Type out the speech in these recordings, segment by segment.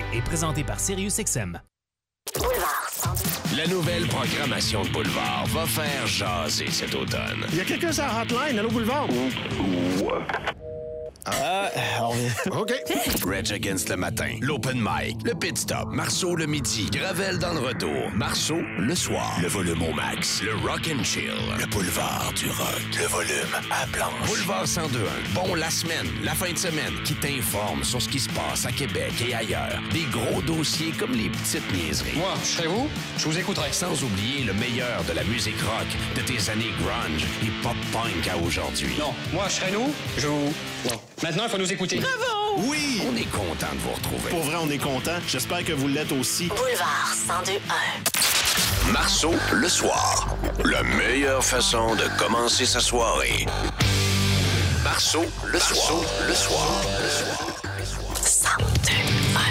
est présenté par SiriusXM. Boulevard 102. La nouvelle programmation de Boulevard va faire jaser cet automne. Il y a quelqu'un sur la hotline, allô Boulevard? OK. Reg Against le matin, l'open mic, le pit stop, Marceau le midi, Gravel dans le retour, Marceau le soir, le volume au max, le rock and chill, le boulevard du rock, le volume à blanche. Boulevard 102.1, bon la semaine, la fin de semaine, qui t'informe sur ce qui se passe à Québec et ailleurs. Des gros dossiers comme les petites niaiseries. Moi, je serais vous, je vous écouterai. Sans oublier le meilleur de la musique rock de tes années grunge et pop-punk à aujourd'hui. Non, moi, je serais nous, je vous... Non. Maintenant, il faut nous écouter. Bravo! Oui! On est content de vous retrouver. Pour vrai, on est content. J'espère que vous l'êtes aussi. Boulevard 102.1. Marceau le soir. La meilleure façon de commencer sa soirée. Marceau le soir. Le soir. 102.1.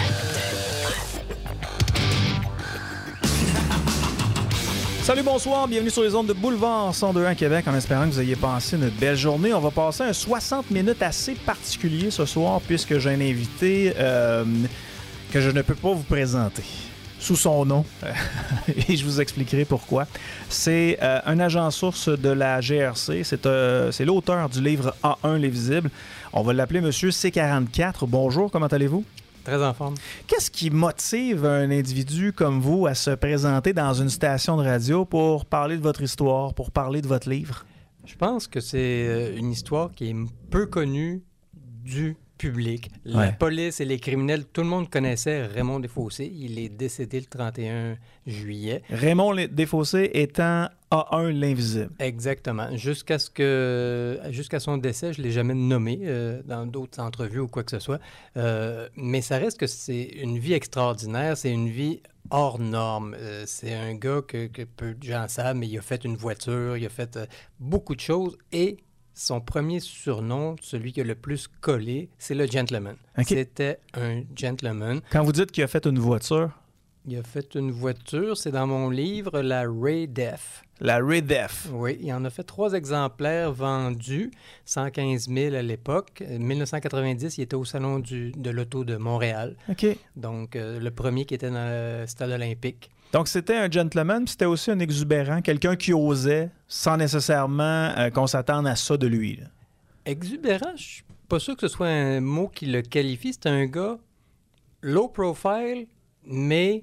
Salut, bonsoir, bienvenue sur les ondes de Boulevard 102.1 Québec, en espérant que vous ayez passé une belle journée. On va passer un 60 minutes assez particulier ce soir, puisque j'ai un invité que je ne peux pas vous présenter sous son nom, et je vous expliquerai pourquoi. C'est un agent source de la GRC, c'est l'auteur du livre A1, Les Visibles. On va l'appeler Monsieur C44. Bonjour, comment allez-vous? Très en forme. Qu'est-ce qui motive un individu comme vous à se présenter dans une station de radio pour parler de votre histoire, pour parler de votre livre? Je pense que c'est une histoire qui est peu connue du public. La police et les criminels, tout le monde connaissait Raymond Desfossés. Il est décédé le 31 juillet. Raymond Desfossés étant A1 l'Invisible. Exactement. Jusqu'à son décès, je ne l'ai jamais nommé dans d'autres entrevues ou quoi que ce soit. Mais ça reste que c'est une vie extraordinaire. C'est une vie hors norme. C'est un gars que peu de gens savent, mais il a fait une voiture, il a fait beaucoup de choses. Et son premier surnom, celui qui a le plus collé, c'est le Gentleman. Okay. C'était un gentleman. Quand vous dites qu'il a fait une voiture... Il a fait une voiture, c'est dans mon livre, la Ray Def. La Ray Def. Oui, il en a fait 3 exemplaires vendus, 115 000 à l'époque. En 1990, il était au Salon de l'Auto de Montréal. OK. Donc, le premier qui était dans le stade olympique. Donc, c'était un gentleman, puis c'était aussi un exubérant, quelqu'un qui osait, sans nécessairement qu'on s'attende à ça de lui. Là. Exubérant, je suis pas sûr que ce soit un mot qui le qualifie. C'est un gars low profile, mais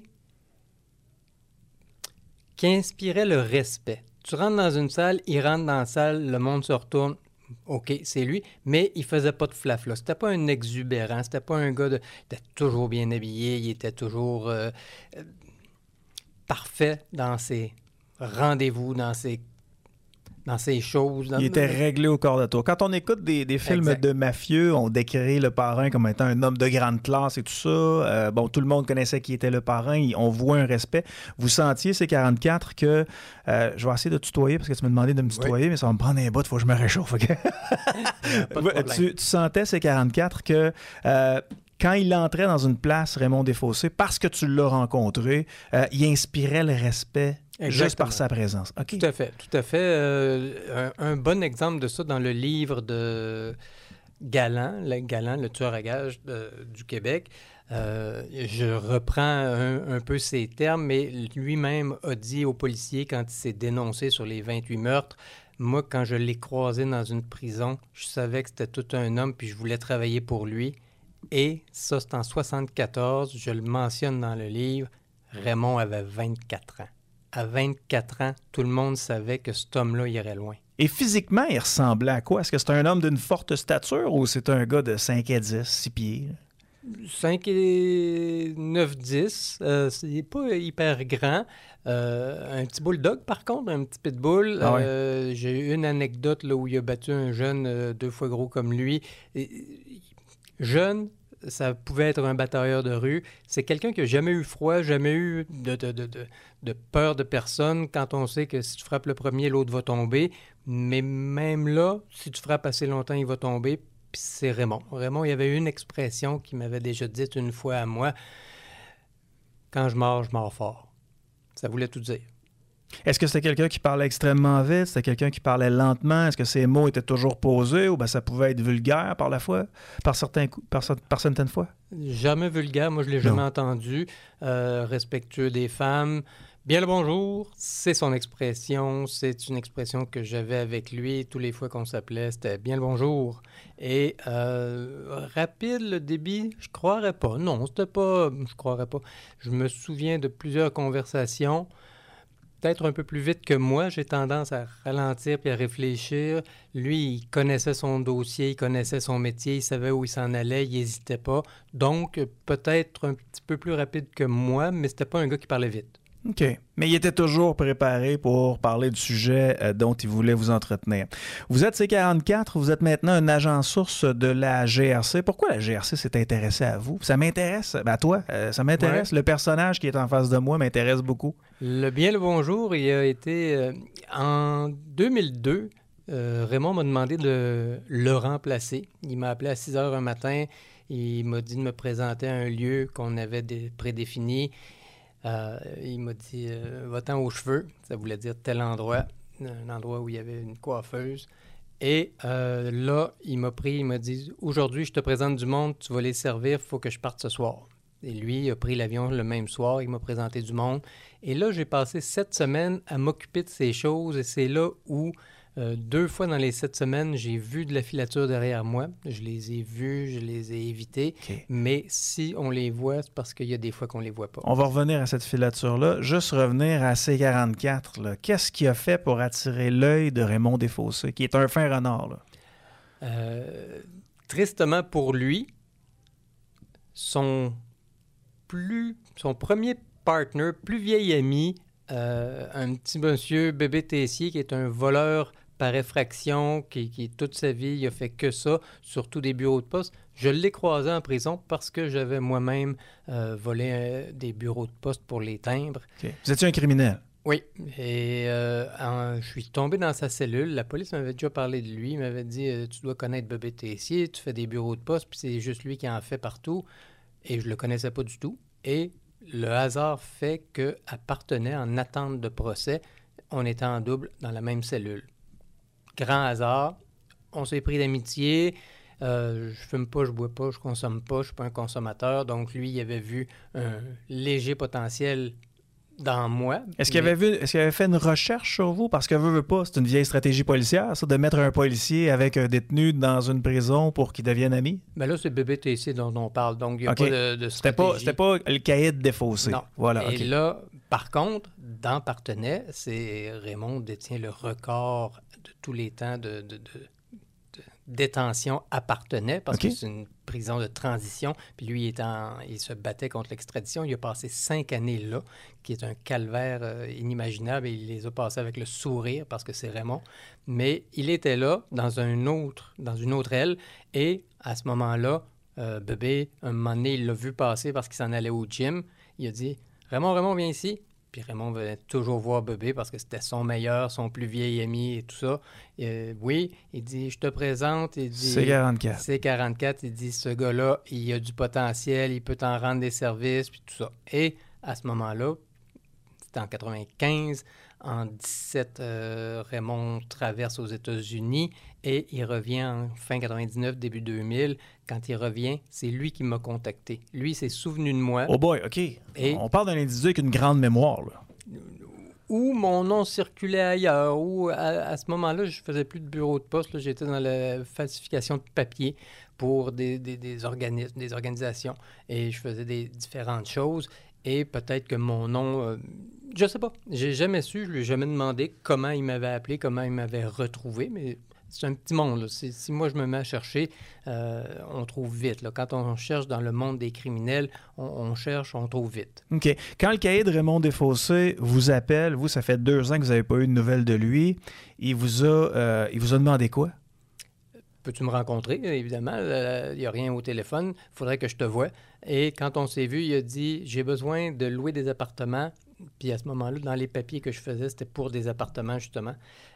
qui inspirait le respect. Tu rentres dans une salle, il rentre dans la salle, le monde se retourne. OK, c'est lui, mais il faisait pas de flafla. C'était pas un exubérant, c'était pas un gars il était toujours bien habillé, il était toujours parfait dans ses rendez-vous, dans ses choses. Il était réglé au corps de tour. Quand on écoute des films de mafieux, on décrit le parrain comme étant un homme de grande classe et tout ça. Tout le monde connaissait qui était le parrain. On voit un respect. Vous sentiez, C44, que... je vais essayer de tutoyer parce que tu m'as demandé de me tutoyer, mais ça va me prendre un bout, il faut que je me réchauffe. Okay? Tu sentais, C44, que... quand il entrait dans une place, Raymond Desfossés, parce que tu l'as rencontré, il inspirait le respect. Exactement. Juste par sa présence. Okay. Tout à fait, tout à fait. Un bon exemple de ça dans le livre de Galland, le tueur à gages du Québec. Je reprends un peu ses termes, mais lui-même a dit aux policiers quand il s'est dénoncé sur les 28 meurtres, moi, quand je l'ai croisé dans une prison, je savais que c'était tout un homme, puis je voulais travailler pour lui. Et ça, c'est en 1974, je le mentionne dans le livre, Raymond avait 24 ans. À 24 ans, tout le monde savait que cet homme-là irait loin. Et physiquement, il ressemblait à quoi? Est-ce que c'est un homme d'une forte stature ou c'est un gars de 5 à 10, 6 pieds? 5 et 9, 10. C'est pas hyper grand. Un petit bulldog, par contre, un petit pitbull. Ah ouais. J'ai eu une anecdote là, où il a battu un jeune 2 fois gros comme lui. Jeune, ça pouvait être un batailleur de rue. C'est quelqu'un qui n'a jamais eu froid, jamais eu de peur de personne. Quand on sait que si tu frappes le premier, l'autre va tomber. Mais même là, si tu frappes assez longtemps, il va tomber. Puis c'est Raymond. Raymond, il y avait une expression qu'il m'avait déjà dite une fois à moi. Quand je mords fort. Ça voulait tout dire. Est-ce que c'était quelqu'un qui parlait extrêmement vite? C'était quelqu'un qui parlait lentement? Est-ce que ses mots étaient toujours posés ou ça pouvait être vulgaire par certaines fois? Jamais vulgaire, moi je l'ai jamais entendu. Respectueux des femmes. Bien le bonjour, c'est son expression. C'est une expression que j'avais avec lui. Tous les fois qu'on s'appelait, c'était bien le bonjour. Et rapide, le débit, je croirais pas. Non, c'était pas... Je croirais pas. Je me souviens de plusieurs conversations. Peut-être un peu plus vite que moi, j'ai tendance à ralentir puis à réfléchir. Lui, il connaissait son dossier, il connaissait son métier, il savait où il s'en allait, il n'hésitait pas. Donc, peut-être un petit peu plus rapide que moi, mais c'était pas un gars qui parlait vite. OK. Mais il était toujours préparé pour parler du sujet dont il voulait vous entretenir. Vous êtes C44, vous êtes maintenant un agent source de la GRC. Pourquoi la GRC s'est intéressée à vous? Ça m'intéresse, à toi, ça m'intéresse. Ouais. Le personnage qui est en face de moi m'intéresse beaucoup. Le bonjour, il a été... en 2002, Raymond m'a demandé de le remplacer. Il m'a appelé à 6 heures un matin. Il m'a dit de me présenter à un lieu qu'on avait prédéfini. Il m'a dit « Va-t'en aux cheveux », ça voulait dire tel endroit, un endroit où il y avait une coiffeuse. Et là, il m'a dit « Aujourd'hui, je te présente du monde, tu vas les servir, il faut que je parte ce soir ». Et lui, il a pris l'avion le même soir, il m'a présenté du monde. Et là, j'ai passé 7 semaines à m'occuper de ces choses et c'est là où... 2 fois dans les 7 semaines, j'ai vu de la filature derrière moi. Je les ai vus, je les ai évités. Okay. Mais si on les voit, c'est parce qu'il y a des fois qu'on les voit pas. On va revenir à cette filature-là. Juste revenir à C44. Là. Qu'est-ce qu'il a fait pour attirer l'œil de Raymond Desfossés, qui est un fin renard? Là? Tristement pour lui, son premier partner, plus vieil ami, un petit monsieur, Bébé Tessier, qui est un voleur par effraction, qui toute sa vie, il a fait que ça, surtout des bureaux de poste. Je l'ai croisé en prison parce que j'avais moi-même volé des bureaux de poste pour les timbres. Okay. Vous étiez un criminel? Oui. Et je suis tombé dans sa cellule. La police m'avait déjà parlé de lui. Il m'avait dit « Tu dois connaître Bébé Tessier, tu fais des bureaux de poste, puis c'est juste lui qui en fait partout. » Et je le connaissais pas du tout. Et le hasard fait qu'appartenait en attente de procès, on était en double dans la même cellule. Grand hasard, on s'est pris d'amitié, je fume pas, je bois pas, je consomme pas, je suis pas un consommateur, donc lui, il avait vu un léger potentiel dans moi. Est-ce qu'il avait fait une recherche sur vous? Parce que veut pas, c'est une vieille stratégie policière, ça, de mettre un policier avec un détenu dans une prison pour qu'il devienne ami? Bien là, c'est Bébé Tessier dont on parle, donc il n'y a pas de stratégie. C'était pas le caïd Desfossés. Non. Voilà, et là, par contre, dans Partenay, Raymond détient le record de tous les temps de détention à Partenay, parce que c'est une prison de transition. Puis lui, il se battait contre l'extradition. Il a passé 5 années là, qui est un calvaire inimaginable, et il les a passés avec le sourire, parce que c'est Raymond. Mais il était là, dans une autre aile, et à ce moment-là, Bébé, un moment donné, il l'a vu passer parce qu'il s'en allait au gym. Il a dit « Raymond, viens ici ». Puis Raymond venait toujours voir Bébé parce que c'était son meilleur, son plus vieil ami et tout ça. Oui, il dit, je te présente. Il dit, C44. C44, il dit, ce gars-là, il a du potentiel, il peut t'en rendre des services, puis tout ça. Et à ce moment-là, c'était en 95, en 17, Raymond traverse aux États-Unis et il revient en fin 99, début 2000. Quand il revient, c'est lui qui m'a contacté. Lui, s'est souvenu de moi. Oh boy, OK. Et on parle d'un individu avec une grande mémoire, là. Où mon nom circulait ailleurs, où à ce moment-là, je faisais plus de bureau de poste. Là, j'étais dans la falsification de papier pour des organismes, des organisations. Et je faisais des différentes choses. Et peut-être que mon nom... je sais pas. J'ai jamais su. Je lui ai jamais demandé comment il m'avait appelé, comment il m'avait retrouvé, mais... C'est un petit monde. Là. Si moi, je me mets à chercher, on trouve vite. Là. Quand on cherche dans le monde des criminels, on cherche, on trouve vite. OK. Quand le caïd Raymond Desfossés vous appelle, vous, ça fait 2 ans que vous n'avez pas eu de nouvelles de lui, il vous a demandé quoi? Peux-tu me rencontrer? Évidemment, il n'y a rien au téléphone. Il faudrait que je te voie. Et quand on s'est vu, il a dit, j'ai besoin de louer des appartements. Puis à ce moment-là, dans les papiers que je faisais, c'était pour des appartements, justement.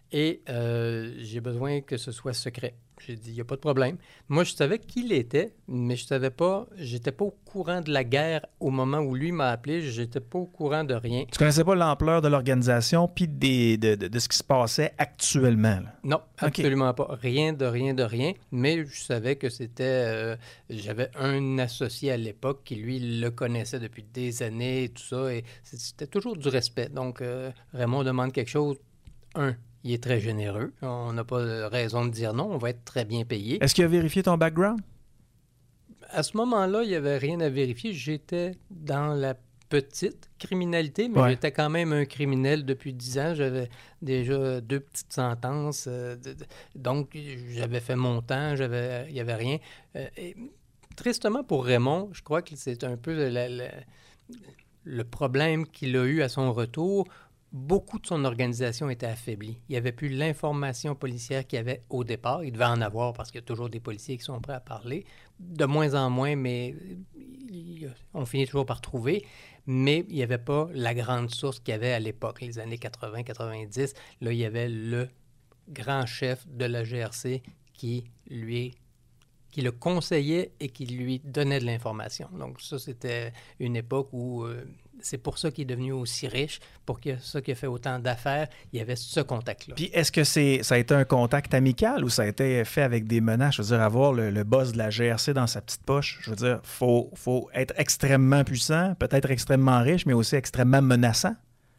et j'ai besoin que ce soit secret. J'ai dit, il n'y a pas de problème. Moi, je savais qui il était, mais je savais pas, j'étais pas au courant de la guerre au moment où lui m'a appelé, j'étais pas au courant de rien. Tu connaissais pas l'ampleur de l'organisation puis de ce qui se passait actuellement, là? Non, absolument pas. Rien, mais je savais que c'était... j'avais un associé à l'époque qui, lui, le connaissait depuis des années et tout ça, et c'était toujours du respect. Donc, Raymond demande quelque chose, il est très généreux. On n'a pas de raison de dire non. On va être très bien payé. Est-ce qu'il a vérifié ton background? À ce moment-là, il n'y avait rien à vérifier. J'étais dans la petite criminalité, mais j'étais quand même un criminel depuis 10 ans. J'avais déjà 2 petites sentences. Donc, j'avais fait mon temps. Il n'y avait rien. Et, tristement pour Raymond, je crois que c'est un peu le problème qu'il a eu à son retour. Beaucoup de son organisation était affaiblie. Il n'y avait plus l'information policière qu'il y avait au départ. Il devait en avoir parce qu'il y a toujours des policiers qui sont prêts à parler. De moins en moins, mais on finit toujours par trouver. Mais il n'y avait pas la grande source qu'il y avait à l'époque, les années 80-90. Là, il y avait le grand chef de la GRC qui le conseillait et qui lui donnait de l'information. Donc ça, c'était une époque où... c'est pour ça qu'il est devenu aussi riche, pour ça qu'il a fait autant d'affaires. Il y avait ce contact-là. Puis est-ce que ça a été un contact amical ou ça a été fait avec des menaces? Je veux dire, avoir le boss de la GRC dans sa petite poche, je veux dire, faut être extrêmement puissant, peut-être extrêmement riche, mais aussi extrêmement menaçant.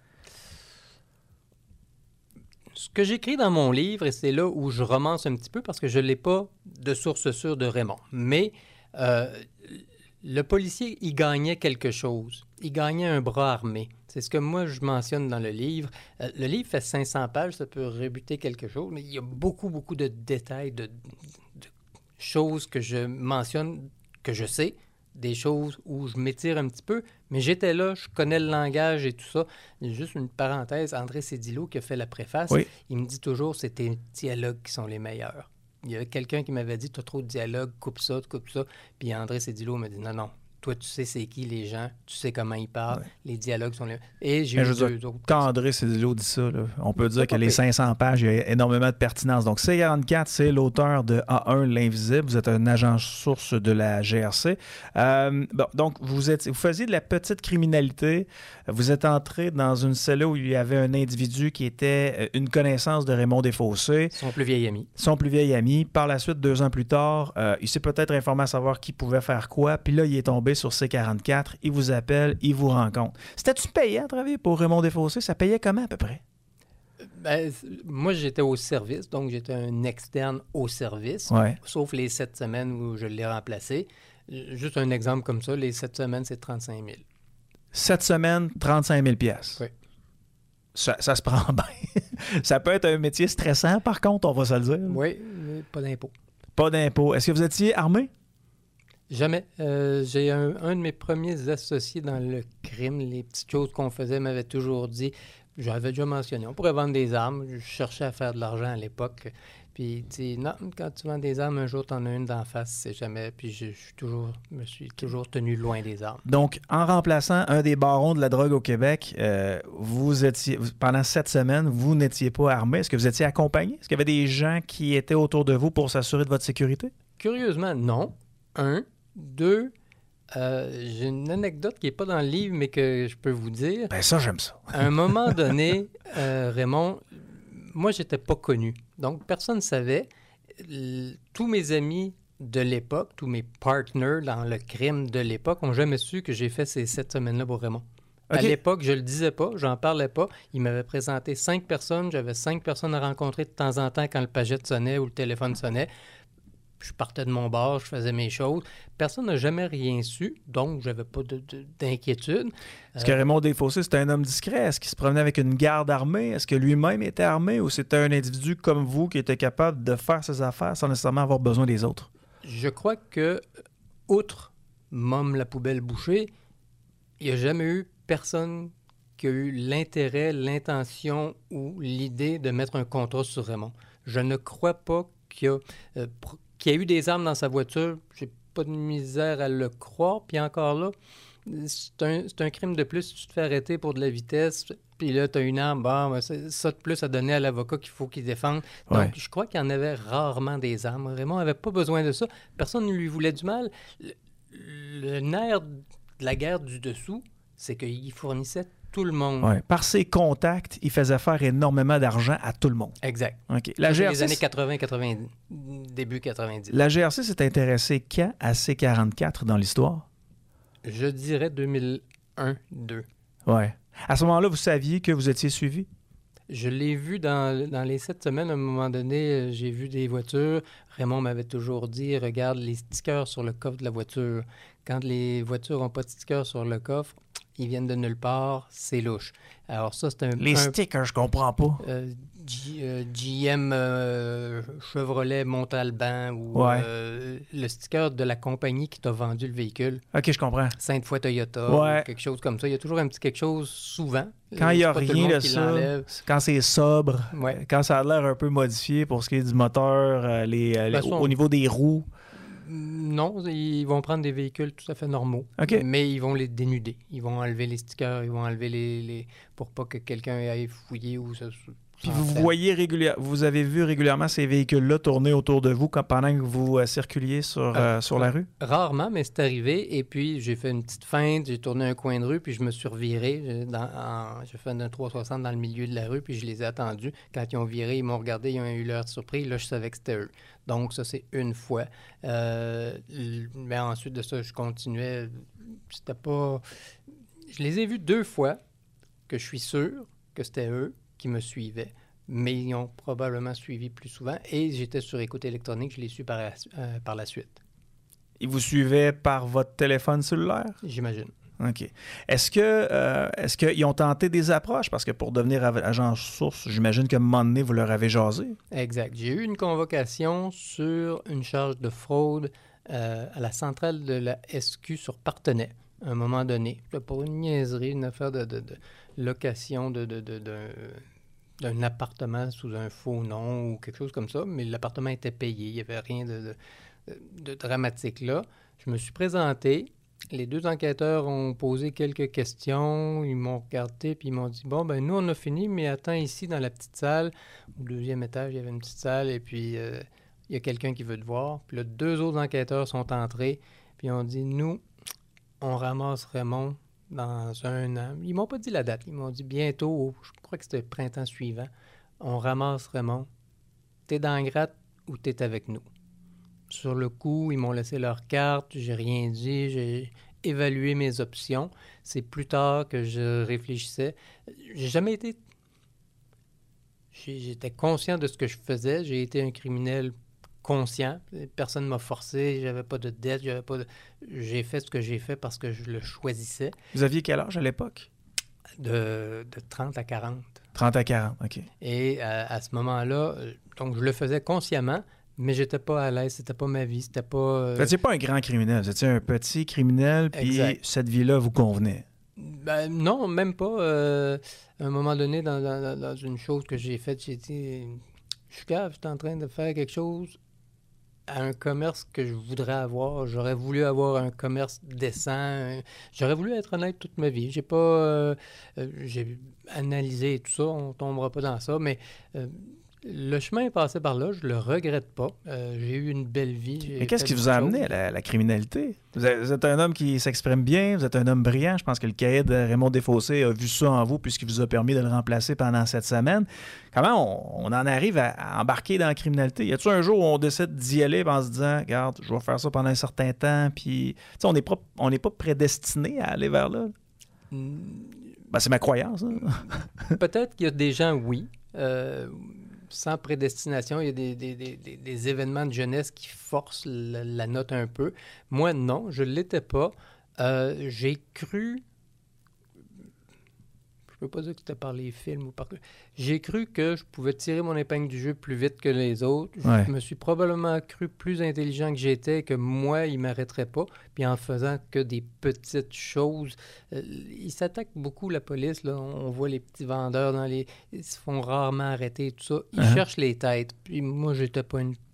Ce que j'écris dans mon livre, et c'est là où je romance un petit peu, parce que je ne l'ai pas de source sûre de Raymond, mais le policier, il gagnait quelque chose. Il gagnait un bras armé. C'est ce que moi, je mentionne dans le livre. Le livre fait 500 pages, ça peut rebuter quelque chose, mais il y a beaucoup, beaucoup de détails, de choses que je mentionne, que je sais, des choses où je m'étire un petit peu, mais j'étais là, je connais le langage et tout ça. Juste une parenthèse, André Cédillo qui a fait la préface, il me dit toujours c'est tes dialogues qui sont les meilleurs. Il y a quelqu'un qui m'avait dit, tu as trop de dialogue, coupe ça. Puis André Cédillo m'a dit, non, toi, tu sais c'est qui les gens, tu sais comment ils parlent, les dialogues sont les... Et j'ai eu deux autres. Quand André Cédillo dit ça, là, on peut dire que les 500 pages, il y a énormément de pertinence. Donc, C44, c'est l'auteur de A1, l'Invisible. Vous êtes un agent source de la GRC. Donc, vous faisiez de la petite criminalité. Vous êtes entré dans une cellule où il y avait un individu qui était une connaissance de Raymond Desfossés. Son plus vieil ami. Par la suite, 2 ans plus tard, il s'est peut-être informé à savoir qui pouvait faire quoi. Puis là, il est tombé sur C44, il vous appelle, il vous rencontre. C'était-tu payant à travailler pour Raymond Desfossés? Ça payait comment à peu près? Moi, j'étais au service, donc j'étais un externe au service, sauf les 7 semaines où je l'ai remplacé. Juste un exemple comme ça, les 7 semaines, c'est 35 000. 7 semaines, 35 000 piastres. Oui. Ça se prend bien. Ça peut être un métier stressant, par contre, on va se le dire. Oui, mais pas d'impôt. Pas d'impôt. Est-ce que vous étiez armé? Jamais. J'ai un de mes premiers associés dans le crime. Les petites choses qu'on faisait m'avait toujours dit, j'avais déjà mentionné, on pourrait vendre des armes. Je cherchais à faire de l'argent à l'époque. Puis il dit, non, quand tu vends des armes, un jour, tu en as une d'en face, c'est jamais. Puis je me suis toujours tenu loin des armes. Donc, en remplaçant un des barons de la drogue au Québec, vous étiez, pendant 7 semaines, vous n'étiez pas armé. Est-ce que vous étiez accompagné? Est-ce qu'il y avait des gens qui étaient autour de vous pour s'assurer de votre sécurité? Curieusement, non. 1. 2, j'ai une anecdote qui n'est pas dans le livre, mais que je peux vous dire. Ben ça, j'aime ça. À un moment donné, Raymond, moi, j'étais pas connu. Donc, personne ne savait. Tous mes amis de l'époque, tous mes partners dans le crime de l'époque n'ont jamais su que j'ai fait ces 7 semaines-là pour Raymond. Okay. À l'époque, je le disais pas, j'en parlais pas. Il m'avait présenté 5 personnes. J'avais 5 personnes à rencontrer de temps en temps quand le pagette sonnait ou le téléphone sonnait. Je partais de mon bar, je faisais mes choses. Personne n'a jamais rien su, donc j'avais pas d'inquiétude. Est-ce que Raymond Desfossés, c'était un homme discret? Est-ce qu'il se promenait avec une garde armée? Est-ce que lui-même était armé ou c'était un individu comme vous qui était capable de faire ses affaires sans nécessairement avoir besoin des autres? Je crois que, outre Mom la poubelle bouchée, il n'y a jamais eu personne qui a eu l'intérêt, l'intention ou l'idée de mettre un contrat sur Raymond. Je ne crois pas qu'il y a eu des armes dans sa voiture. J'ai pas de misère à le croire. Puis encore là, c'est un crime de plus si tu te fais arrêter pour de la vitesse, puis là, tu as une arme, bon, ben, ça de plus à donner à l'avocat qu'il faut qu'il défende. Donc, je crois qu'il y en avait rarement des armes. Raymond n'avait pas besoin de ça. Personne ne lui voulait du mal. Le nerf de la guerre du dessous, c'est qu'il fournissait tout le monde. Ouais. Par ses contacts, il faisait faire énormément d'argent à tout le monde. Exact. Okay. La GRC, les années 80, 90, début 90. La GRC s'est intéressée quand à C-44 dans l'histoire? Je dirais 2001-2. Ouais. À ce moment-là, vous saviez que vous étiez suivi? Je l'ai vu dans les 7 semaines. À un moment donné, j'ai vu des voitures. Raymond m'avait toujours dit, regarde les stickers sur le coffre de la voiture. Quand les voitures n'ont pas de stickers sur le coffre, ils viennent de nulle part, c'est louche. Alors ça, c'est Les stickers, je comprends pas. GM Chevrolet Montalban ou le sticker de la compagnie qui t'a vendu le véhicule. OK, je comprends. Sainte-Foy Toyota ou quelque chose comme ça. Il y a toujours un petit quelque chose souvent. Quand il n'y a rien de ça, quand c'est sobre, quand ça a l'air un peu modifié pour ce qui est du moteur, au niveau des roues. Non, ils vont prendre des véhicules tout à fait normaux, mais ils vont les dénuder. Ils vont enlever les stickers, ils vont enlever les pour pas que quelqu'un aille fouiller ou ça. Puis vous avez vu régulièrement ces véhicules-là tourner autour de vous pendant que vous circuliez sur la rue? Rarement, mais c'est arrivé. Et puis, j'ai fait une petite feinte, j'ai tourné un coin de rue, puis je me suis reviré. J'ai fait un 360 dans le milieu de la rue, puis je les ai attendus. Quand ils ont viré, ils m'ont regardé, ils ont eu l'air surpris. Là, je savais que c'était eux. Donc, ça, c'est une fois. Mais ensuite de ça, je continuais. C'était pas... Je les ai vus 2 fois que je suis sûr que c'était eux qui me suivaient, mais ils ont probablement suivi plus souvent et j'étais sur écoute électronique, je l'ai su par la suite. Ils vous suivaient par votre téléphone cellulaire? J'imagine. OK. Est-ce qu'ils ont tenté des approches? Parce que pour devenir agent source, j'imagine qu'à un moment donné, vous leur avez jasé. Exact. J'ai eu une convocation sur une charge de fraude à la centrale de la SQ sur Partenay, à un moment donné. Pour une niaiserie, une affaire de location d'un appartement sous un faux nom ou quelque chose comme ça, mais l'appartement était payé. Il n'y avait rien de dramatique là. Je me suis présenté. Les 2 enquêteurs ont posé quelques questions. Ils m'ont regardé puis ils m'ont dit « Bon, ben nous, on a fini, mais attends ici dans la petite salle. Au 2e étage, il y avait une petite salle et puis il y a quelqu'un qui veut te voir. » Puis là, 2 autres enquêteurs sont entrés puis ils ont dit « Nous, on ramasse Raymond dans 1 an. » Ils m'ont pas dit la date. Ils m'ont dit bientôt, je crois que c'était le printemps suivant, on ramasse Raymond. T'es dans la gratte ou t'es avec nous? Sur le coup, ils m'ont laissé leur carte, j'ai rien dit, j'ai évalué mes options. C'est plus tard que je réfléchissais. J'ai jamais été... J'étais conscient de ce que je faisais. J'ai été un criminel conscient. Personne ne m'a forcé. J'avais pas de dette. J'ai fait ce que j'ai fait parce que je le choisissais. Vous aviez quel âge à l'époque? De 30 à 40. 30 à 40, OK. Et à ce moment-là, donc je le faisais consciemment, mais j'étais pas à l'aise. C'était pas ma vie. C'était pas... Vous n'étiez pas un grand criminel. Vous étiez un petit criminel, puis cette vie-là vous convenait. Ben, non, même pas. À un moment donné, dans une chose que j'ai faite, j'ai dit, je suis en train de faire quelque chose à un commerce que je voudrais avoir. J'aurais voulu avoir un commerce décent. J'aurais voulu être honnête toute ma vie. J'ai pas... j'ai analysé tout ça. On tombera pas dans ça, mais... le chemin est passé par là, je le regrette pas. J'ai eu une belle vie. Mais qu'est-ce qui vous a amené à la criminalité? Vous êtes un homme qui s'exprime bien, vous êtes un homme brillant. Je pense que le cahier de Raymond Desfossés a vu ça en vous puisqu'il vous a permis de le remplacer pendant 7 semaines. Comment on en arrive à embarquer dans la criminalité? Y a-t-il un jour où on décide d'y aller en se disant, regarde, je vais faire ça pendant un certain temps, puis on n'est pas prédestiné à aller vers là? Ben, c'est ma croyance. Hein? Peut-être qu'il y a des gens, oui. Sans prédestination, il y a des événements de jeunesse qui forcent la note un peu. Moi, non, je ne l'étais pas. J'ai cru... Je ne peux pas dire que c'était par les films ou par... J'ai cru que je pouvais tirer mon épingle du jeu plus vite que les autres. Ouais. Je me suis probablement cru plus intelligent que j'étais, que moi, il ne m'arrêterait pas. Puis en faisant que des petites choses... ils s'attaquent beaucoup, la police. Là. On voit les petits vendeurs ils se font rarement arrêter et tout ça. Ils cherchent les têtes. Puis moi, j'étais pas une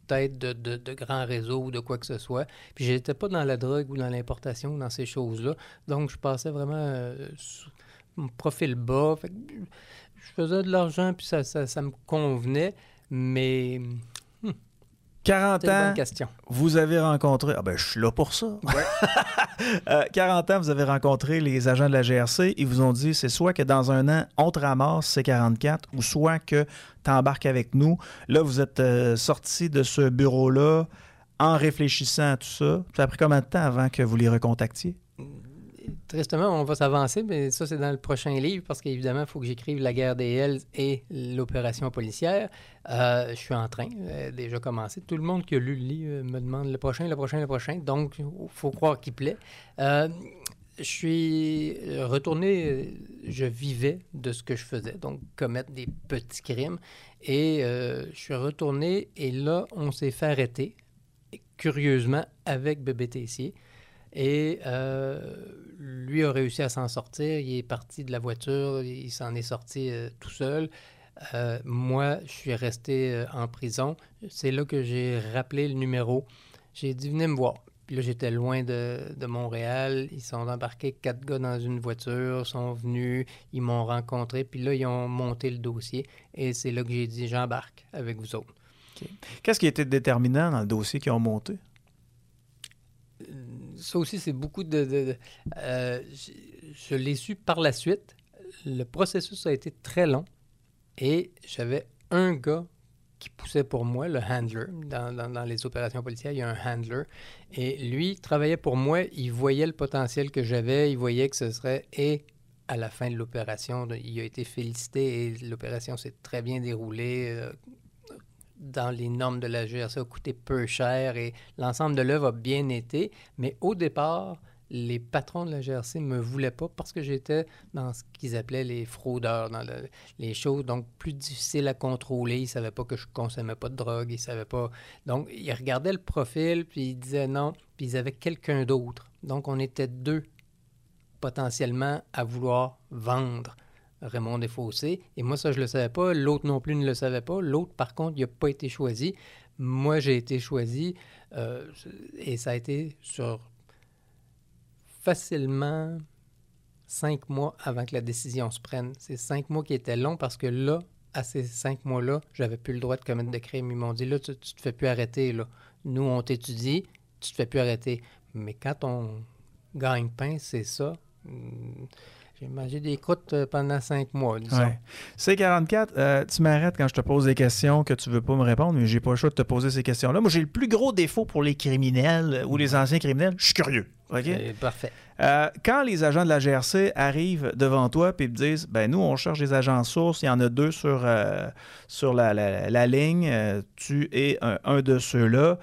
tête de grands réseaux ou de quoi que ce soit. Puis j'étais pas dans la drogue ou dans l'importation ou dans ces choses-là. Donc, je passais vraiment sous mon profil bas. Fait que je faisais de l'argent, puis ça me convenait, mais... 40 C'est une bonne ans, question. vous avez rencontré... Ah ben, je suis là pour ça. Ouais. 40 ans, vous avez rencontré les agents de la GRC. Ils vous ont dit, c'est soit que dans un an, on te ramasse, c'est 44, ou soit que tu embarques avec nous. Là, vous êtes sorti de ce bureau-là en réfléchissant à tout ça. Ça a pris combien de temps avant que vous les recontactiez? Tristement, on va s'avancer, mais ça, c'est dans le prochain livre, parce qu'évidemment, il faut que j'écrive La guerre des Hells et l'opération policière. Je suis en train, déjà commencé. Tout le monde qui a lu le livre me demande le prochain. Donc, il faut croire qu'il plaît. Je suis retourné, je vivais de ce que je faisais, donc commettre des petits crimes. Et je suis retourné, et là, on s'est fait arrêter, curieusement, avec Bébé Tessier. Et lui a réussi à s'en sortir. Il est parti de la voiture, il s'en est sorti tout seul. Moi, je suis resté en prison. C'est là que j'ai rappelé le numéro. J'ai dit, venez me voir. Puis là, j'étais loin de Montréal. Ils sont embarqués 4 gars dans une voiture, sont venus, ils m'ont rencontré. Puis là, ils ont monté le dossier. Et c'est là que j'ai dit, j'embarque avec vous autres. Okay. Qu'est-ce qui a été déterminant dans le dossier qu'ils ont monté? Ça aussi, c'est beaucoup je l'ai su par la suite. Le processus a été très long et j'avais un gars qui poussait pour moi, le handler. Dans les opérations policières, il y a un handler. Et lui travaillait pour moi. Il voyait le potentiel que j'avais. Il voyait que ce serait... Et à la fin de l'opération, il a été félicité et l'opération s'est très bien déroulée. Dans les normes de la GRC, a coûté peu cher et l'ensemble de l'œuvre a bien été. Mais au départ, les patrons de la GRC ne me voulaient pas parce que j'étais dans ce qu'ils appelaient les fraudeurs, dans les choses donc plus difficiles à contrôler. Ils ne savaient pas que je ne consommais pas de drogue, ils ne savaient pas. Donc, ils regardaient le profil, puis ils disaient non, puis ils avaient quelqu'un d'autre. Donc, on était 2 potentiellement à vouloir vendre Raymond Desfossés. Et moi, ça, je ne le savais pas. L'autre non plus ne le savait pas. L'autre, par contre, il n'a pas été choisi. Moi, j'ai été choisi et ça a été sur facilement 5 mois avant que la décision se prenne. C'est 5 mois qui étaient longs parce que là, à ces 5 mois-là, j'avais plus le droit de commettre de crime. Ils m'ont dit, là, tu te fais plus arrêter. Là. Nous, on t'étudie, tu te fais plus arrêter. Mais quand on gagne pain, c'est ça. J'ai mangé des croûtes pendant 5 mois, disons. Ouais. C44, tu m'arrêtes quand je te pose des questions que tu veux pas me répondre, mais j'ai pas le choix de te poser ces questions-là. Moi, j'ai le plus gros défaut pour les criminels ou les anciens criminels. Je suis curieux. Okay? Parfait. Quand les agents de la GRC arrivent devant toi et te disent, ben nous, on cherche des agents sources, il y en a 2 sur la ligne, tu es un de ceux-là.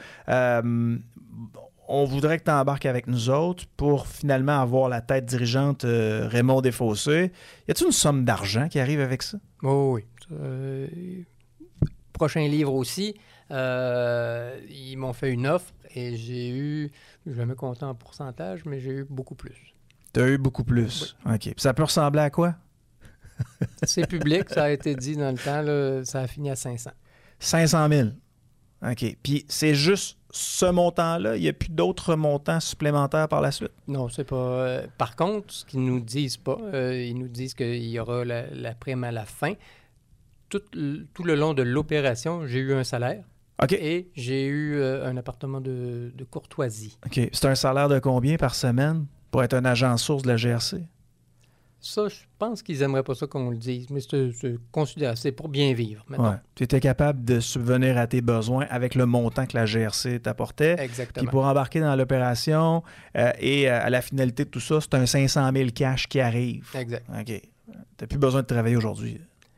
On voudrait que tu embarques avec nous autres pour finalement avoir la tête dirigeante Raymond Desfossés. Y a-t-il une somme d'argent qui arrive avec ça? Oh, oui. Prochain livre aussi, ils m'ont fait une offre et j'ai eu, je ne vais me compter en pourcentage, mais j'ai eu beaucoup plus. Tu as eu beaucoup plus? Oui. OK. Puis ça peut ressembler à quoi? C'est public, ça a été dit dans le temps, là, ça a fini à 500. 500 000? OK. Puis c'est juste ce montant-là? Il n'y a plus d'autres montants supplémentaires par la suite? Non, c'est pas... par contre, ce qu'ils nous disent pas, ils nous disent qu'il y aura la prime à la fin. Tout le long de l'opération, j'ai eu un salaire. OK. Et j'ai eu un appartement de courtoisie. OK. C'est un salaire de combien par semaine pour être un agent source de la GRC? Ça, je pense qu'ils n'aimeraient pas ça qu'on le dise, mais c'est considérable. C'est pour bien vivre, maintenant. Ouais. Tu étais capable de subvenir à tes besoins avec le montant que la GRC t'apportait. Exactement. Puis pour embarquer dans l'opération et à la finalité de tout ça, c'est un 500 000 cash qui arrive. Exact. OK. Tu n'as plus besoin de travailler aujourd'hui.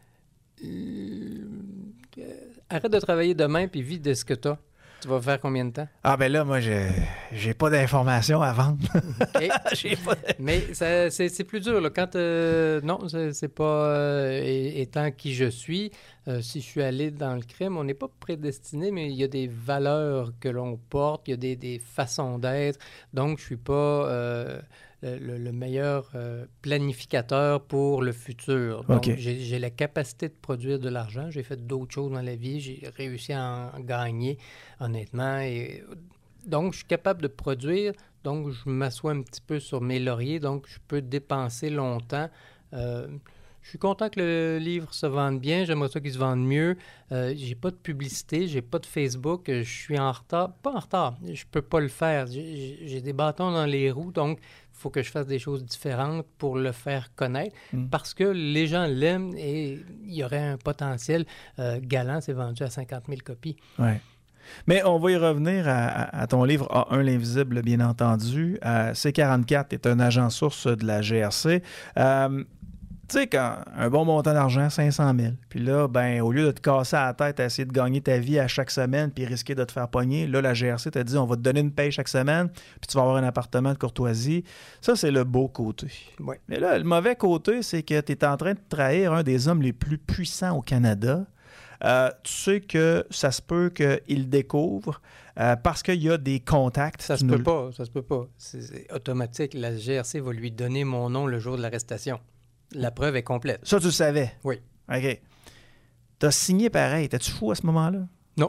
Arrête de travailler demain puis vis de ce que tu as. Tu vas faire combien de temps? Ah ben là, moi, j'ai pas d'informations à vendre. Okay. Mais c'est plus dur. Là. Quand non, c'est pas... étant qui je suis, si je suis allé dans le crime, on n'est pas prédestiné, mais il y a des valeurs que l'on porte, il y a des façons d'être. Donc, je suis pas le meilleur planificateur pour le futur. Donc, OK. j'ai la capacité de produire de l'argent. J'ai fait d'autres choses dans la vie. J'ai réussi à en gagner, honnêtement. Et donc, je suis capable de produire. Donc, je m'assois un petit peu sur mes lauriers. Donc, je peux dépenser longtemps. Je suis content que le livre se vende bien. J'aimerais ça qu'il se vende mieux. J'ai pas de publicité, j'ai pas de Facebook. Je suis en retard. Pas en retard. Je peux pas le faire. J'ai des bâtons dans les roues, donc il faut que je fasse des choses différentes pour le faire connaître. Parce que les gens l'aiment et il y aurait un potentiel. Galant s'est vendu à 50 000 copies. Ouais. Mais on va y revenir à ton livre A1, l'invisible, bien entendu. C44 est un agent source de la GRC. Tu sais, quand un bon montant d'argent, 500 000, puis là, ben, au lieu de te casser la tête à essayer de gagner ta vie à chaque semaine puis risquer de te faire pogner, là, la GRC t'a dit, on va te donner une paye chaque semaine, puis tu vas avoir un appartement de courtoisie. Ça, c'est le beau côté. Ouais. Mais là, le mauvais côté, c'est que tu es en train de trahir un des hommes les plus puissants au Canada. Tu sais que ça se peut qu'il découvre parce qu'il y a des contacts. Ça se peut pas. C'est automatique. La GRC va lui donner mon nom le jour de l'arrestation. La preuve est complète. Ça, tu le savais? Oui. OK. T'as signé pareil. T'es-tu fou à ce moment-là? Non.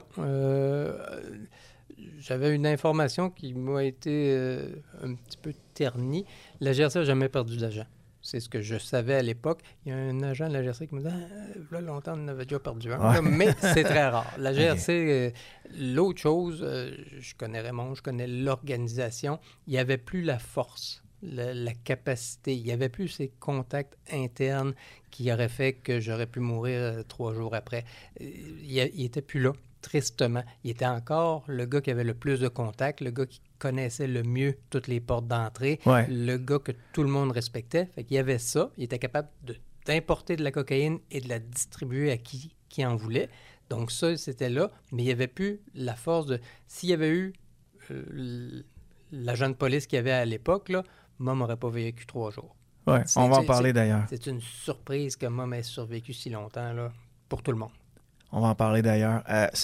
J'avais une information qui m'a été un petit peu ternie. La GRC n'a jamais perdu d'agent. C'est ce que je savais à l'époque. Il y a un agent de la GRC qui me dit « là, longtemps, on en avait déjà perdu un. Ouais. » Mais c'est très rare. La GRC, l'autre chose, je connais Raymond, je connais l'organisation. Il n'y avait plus la force. La capacité. Il n'y avait plus ces contacts internes qui auraient fait que j'aurais pu mourir 3 jours après. Il n'était plus là, tristement. Il était encore le gars qui avait le plus de contacts, le gars qui connaissait le mieux toutes les portes d'entrée, le gars que tout le monde respectait. Fait qu'il y avait ça. Il était capable d'importer de la cocaïne et de la distribuer à qui en voulait. Donc ça, c'était là. Mais il n'y avait plus la force de... S'il y avait eu l'agent de police qu'il y avait à l'époque, là, Mom n'aurait pas vécu 3 jours. Oui, on va en parler d'ailleurs. C'est une surprise que Mom ait survécu si longtemps, là, pour tout le monde. On va en parler d'ailleurs.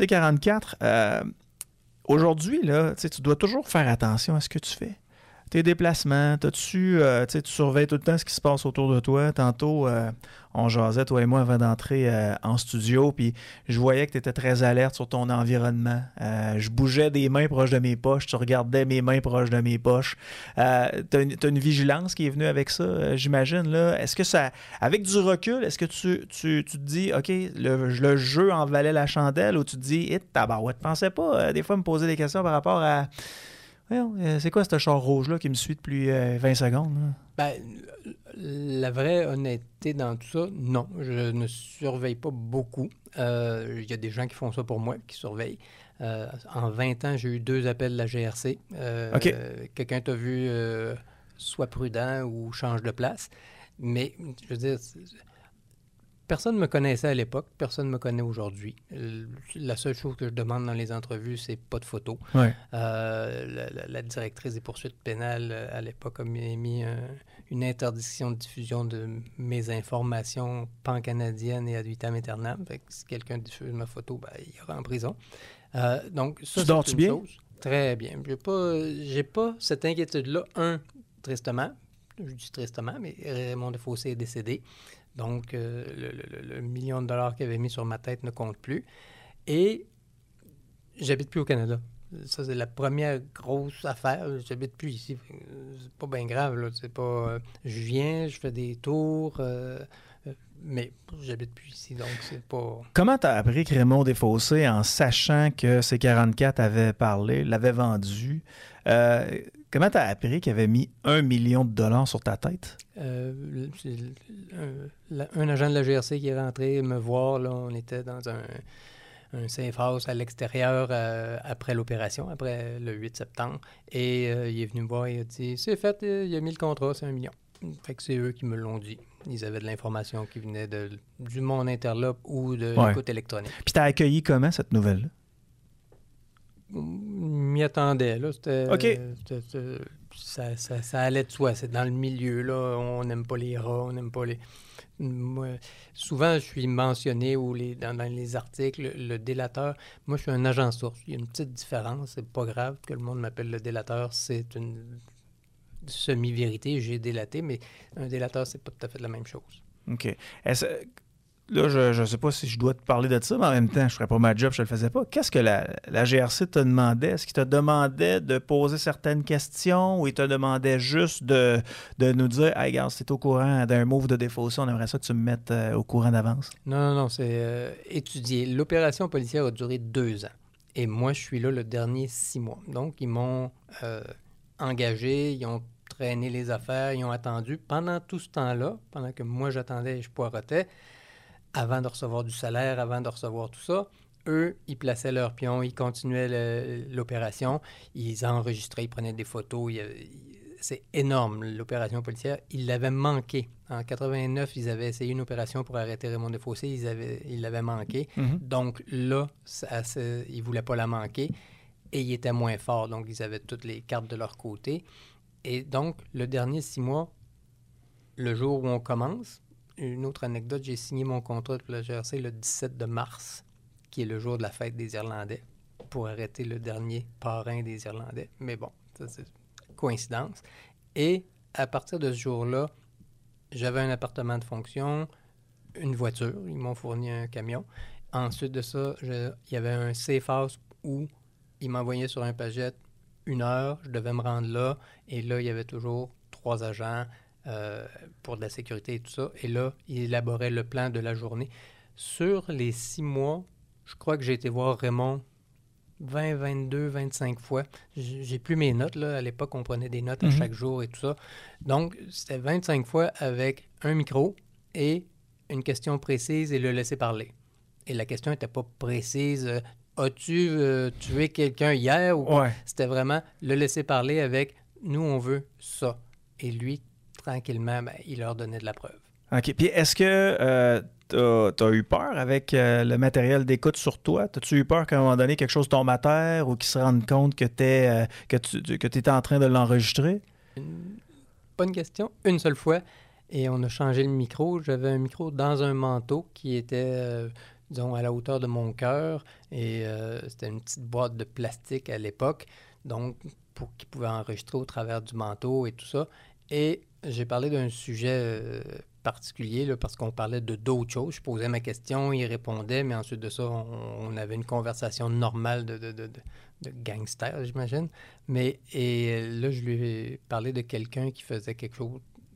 C44, aujourd'hui, là, tu dois toujours faire attention à ce que tu fais. Tes déplacements, tu surveilles tout le temps ce qui se passe autour de toi. Tantôt, on jasait, toi et moi, avant d'entrer en studio, puis je voyais que tu étais très alerte sur ton environnement. Je bougeais des mains proches de mes poches, tu regardais mes mains proches de mes poches. T'as une vigilance qui est venue avec ça, j'imagine. Là. Est-ce que ça, avec du recul, est-ce que tu te dis, OK, le jeu en valait la chandelle, ou tu te dis, tabarouette, je pensais pas des fois me poser des questions par rapport à... C'est quoi ce char rouge-là qui me suit depuis 20 secondes? Là? Ben, la vraie honnêteté dans tout ça, non. Je ne surveille pas beaucoup. Il y a des gens qui font ça pour moi, qui surveillent. En 20 ans, j'ai eu 2 appels de la GRC. OK. Quelqu'un t'a vu, sois prudent ou change de place. Mais, je veux dire... Personne ne me connaissait à l'époque, personne ne me connaît aujourd'hui. La seule chose que je demande dans les entrevues, c'est pas de photos. Ouais. La directrice des poursuites pénales, à l'époque, a mis une interdiction de diffusion de mes informations pan-canadiennes et ad vitam aeternam. Fait que si quelqu'un diffuse ma photo, ben, il ira en prison. Donc, ça, c'est une bien? chose. Très bien. J'ai pas cette inquiétude-là. Tristement, je dis tristement, mais Raymond Desfossés est décédé. Donc, le million de dollars qu'il avait mis sur ma tête ne compte plus. Et j'habite plus au Canada. Ça, c'est la première grosse affaire. J'habite plus ici. C'est pas bien grave, là. C'est pas... je viens, je fais des tours, mais j'habite plus ici, donc c'est pas... Comment tu as appris que Raymond Desfossés, en sachant que C44 l'avait vendu, comment tu as appris qu'il avait mis 1 million de dollars sur ta tête? C'est un agent de la GRC qui est rentré me voir. Là, on était dans un safe house à l'extérieur après l'opération, après le 8 septembre. Et il est venu me voir et il a dit « C'est fait, il a mis le contrat, c'est 1 million. » Fait que c'est eux qui me l'ont dit. Ils avaient de l'information qui venait du monde interlope ou de l'écoute électronique. Puis t'as accueilli comment cette nouvelle-là? M'y attendais, là. OK. Ça allait de soi. C'est dans le milieu, là. On n'aime pas les rats, on n'aime pas les... Moi, souvent, je suis mentionné dans les articles, le délateur. Moi, je suis un agent source. Il y a une petite différence. C'est pas grave que le monde m'appelle le délateur. C'est semi-vérité, j'ai délaté, mais un délateur, c'est pas tout à fait la même chose. OK. Là, je ne sais pas si je dois te parler de ça, mais en même temps, je ne ferais pas ma job, je ne le faisais pas. Qu'est-ce que la GRC te demandait? Est-ce qu'il te demandait de poser certaines questions ou il te demandait juste de nous dire « Hey, regarde, si tu es au courant d'un move de défaussé, on aimerait ça que tu me mettes au courant d'avance? » Non, c'est étudié. L'opération policière a duré 2 ans. Et moi, je suis là le dernier 6 mois. Donc, ils m'ont engagé, ils ont traîné les affaires, ils ont attendu. Pendant tout ce temps-là, pendant que moi, j'attendais et je poireautais, avant de recevoir du salaire, avant de recevoir tout ça, eux, ils plaçaient leurs pions, ils continuaient l'opération, ils enregistraient, ils prenaient des photos. C'est énorme, l'opération policière. Ils l'avaient manqué. En 89, ils avaient essayé une opération pour arrêter Raymond Desfossés. Ils l'avaient manqué. Mm-hmm. Donc là, ils ne voulaient pas la manquer. Et ils étaient moins forts. Donc, ils avaient toutes les cartes de leur côté. Et donc, le dernier 6 mois, le jour où on commence, une autre anecdote, j'ai signé mon contrat pour la GRC le 17 de mars, qui est le jour de la fête des Irlandais, pour arrêter le dernier parrain des Irlandais. Mais bon, ça, c'est coïncidence. Et à partir de ce jour-là, j'avais un appartement de fonction, une voiture, ils m'ont fourni un camion. Ensuite de ça, il y avait un safe house où ils m'envoyaient sur un pagette 1 heure, je devais me rendre là, et là, il y avait toujours 3 agents pour de la sécurité et tout ça. Et là, ils élaboraient le plan de la journée. Sur les 6 mois, je crois que j'ai été voir Raymond 20, 22, 25 fois. J'ai plus mes notes, là. À l'époque, on prenait des notes à chaque jour et tout ça. Donc, c'était 25 fois avec un micro et une question précise et le laisser parler. Et la question n'était pas précise. As-tu tué quelqu'un hier? Ou Ouais. C'était vraiment le laisser parler avec « nous, on veut ça ». Et lui, tranquillement, il leur donnait de la preuve. OK. Puis est-ce que tu as eu peur avec le matériel d'écoute sur toi? As-tu eu peur qu'à un moment donné, quelque chose tombe à terre ou qu'ils se rendent compte que tu étais en train de l'enregistrer? Bonne question. Une seule fois, et on a changé le micro. J'avais un micro dans un manteau qui était, disons, à la hauteur de mon cœur. Et c'était une petite boîte de plastique à l'époque, donc pour qu'ils pouvaient enregistrer au travers du manteau et tout ça. Et j'ai parlé d'un sujet particulier, là, parce qu'on parlait d'autres choses. Je posais ma question, il répondait, mais ensuite de ça, on avait une conversation normale de gangster, j'imagine. Et là, je lui ai parlé de quelqu'un qui faisait quelque chose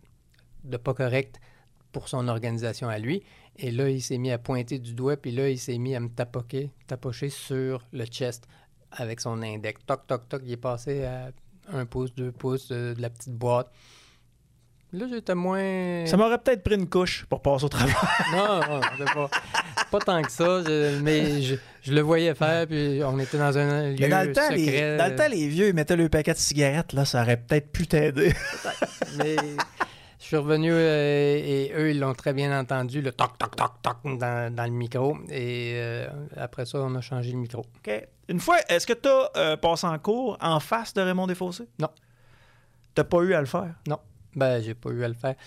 de pas correct pour son organisation à lui. Et là, il s'est mis à pointer du doigt, puis là, il s'est mis à me tapocher sur le chest avec son index. Toc, toc, toc, il est passé à 1 pouce, 2 pouces de la petite boîte. Là, j'étais moins... Ça m'aurait peut-être pris une couche pour passer au travail. Non, c'est pas tant que ça, mais je le voyais faire, puis on était dans un lieu dans le temps, secret. dans le temps, les vieux, ils mettaient le paquet de cigarettes, là, ça aurait peut-être pu t'aider. Mais je suis revenu et eux, ils l'ont très bien entendu, le toc, toc, toc, toc dans le micro. Et après ça, on a changé le micro. OK. Une fois, est-ce que tu as passé en cours en face de Raymond Desfossés? Non. T'as pas eu à le faire? Non. Ben, j'ai pas eu à le faire.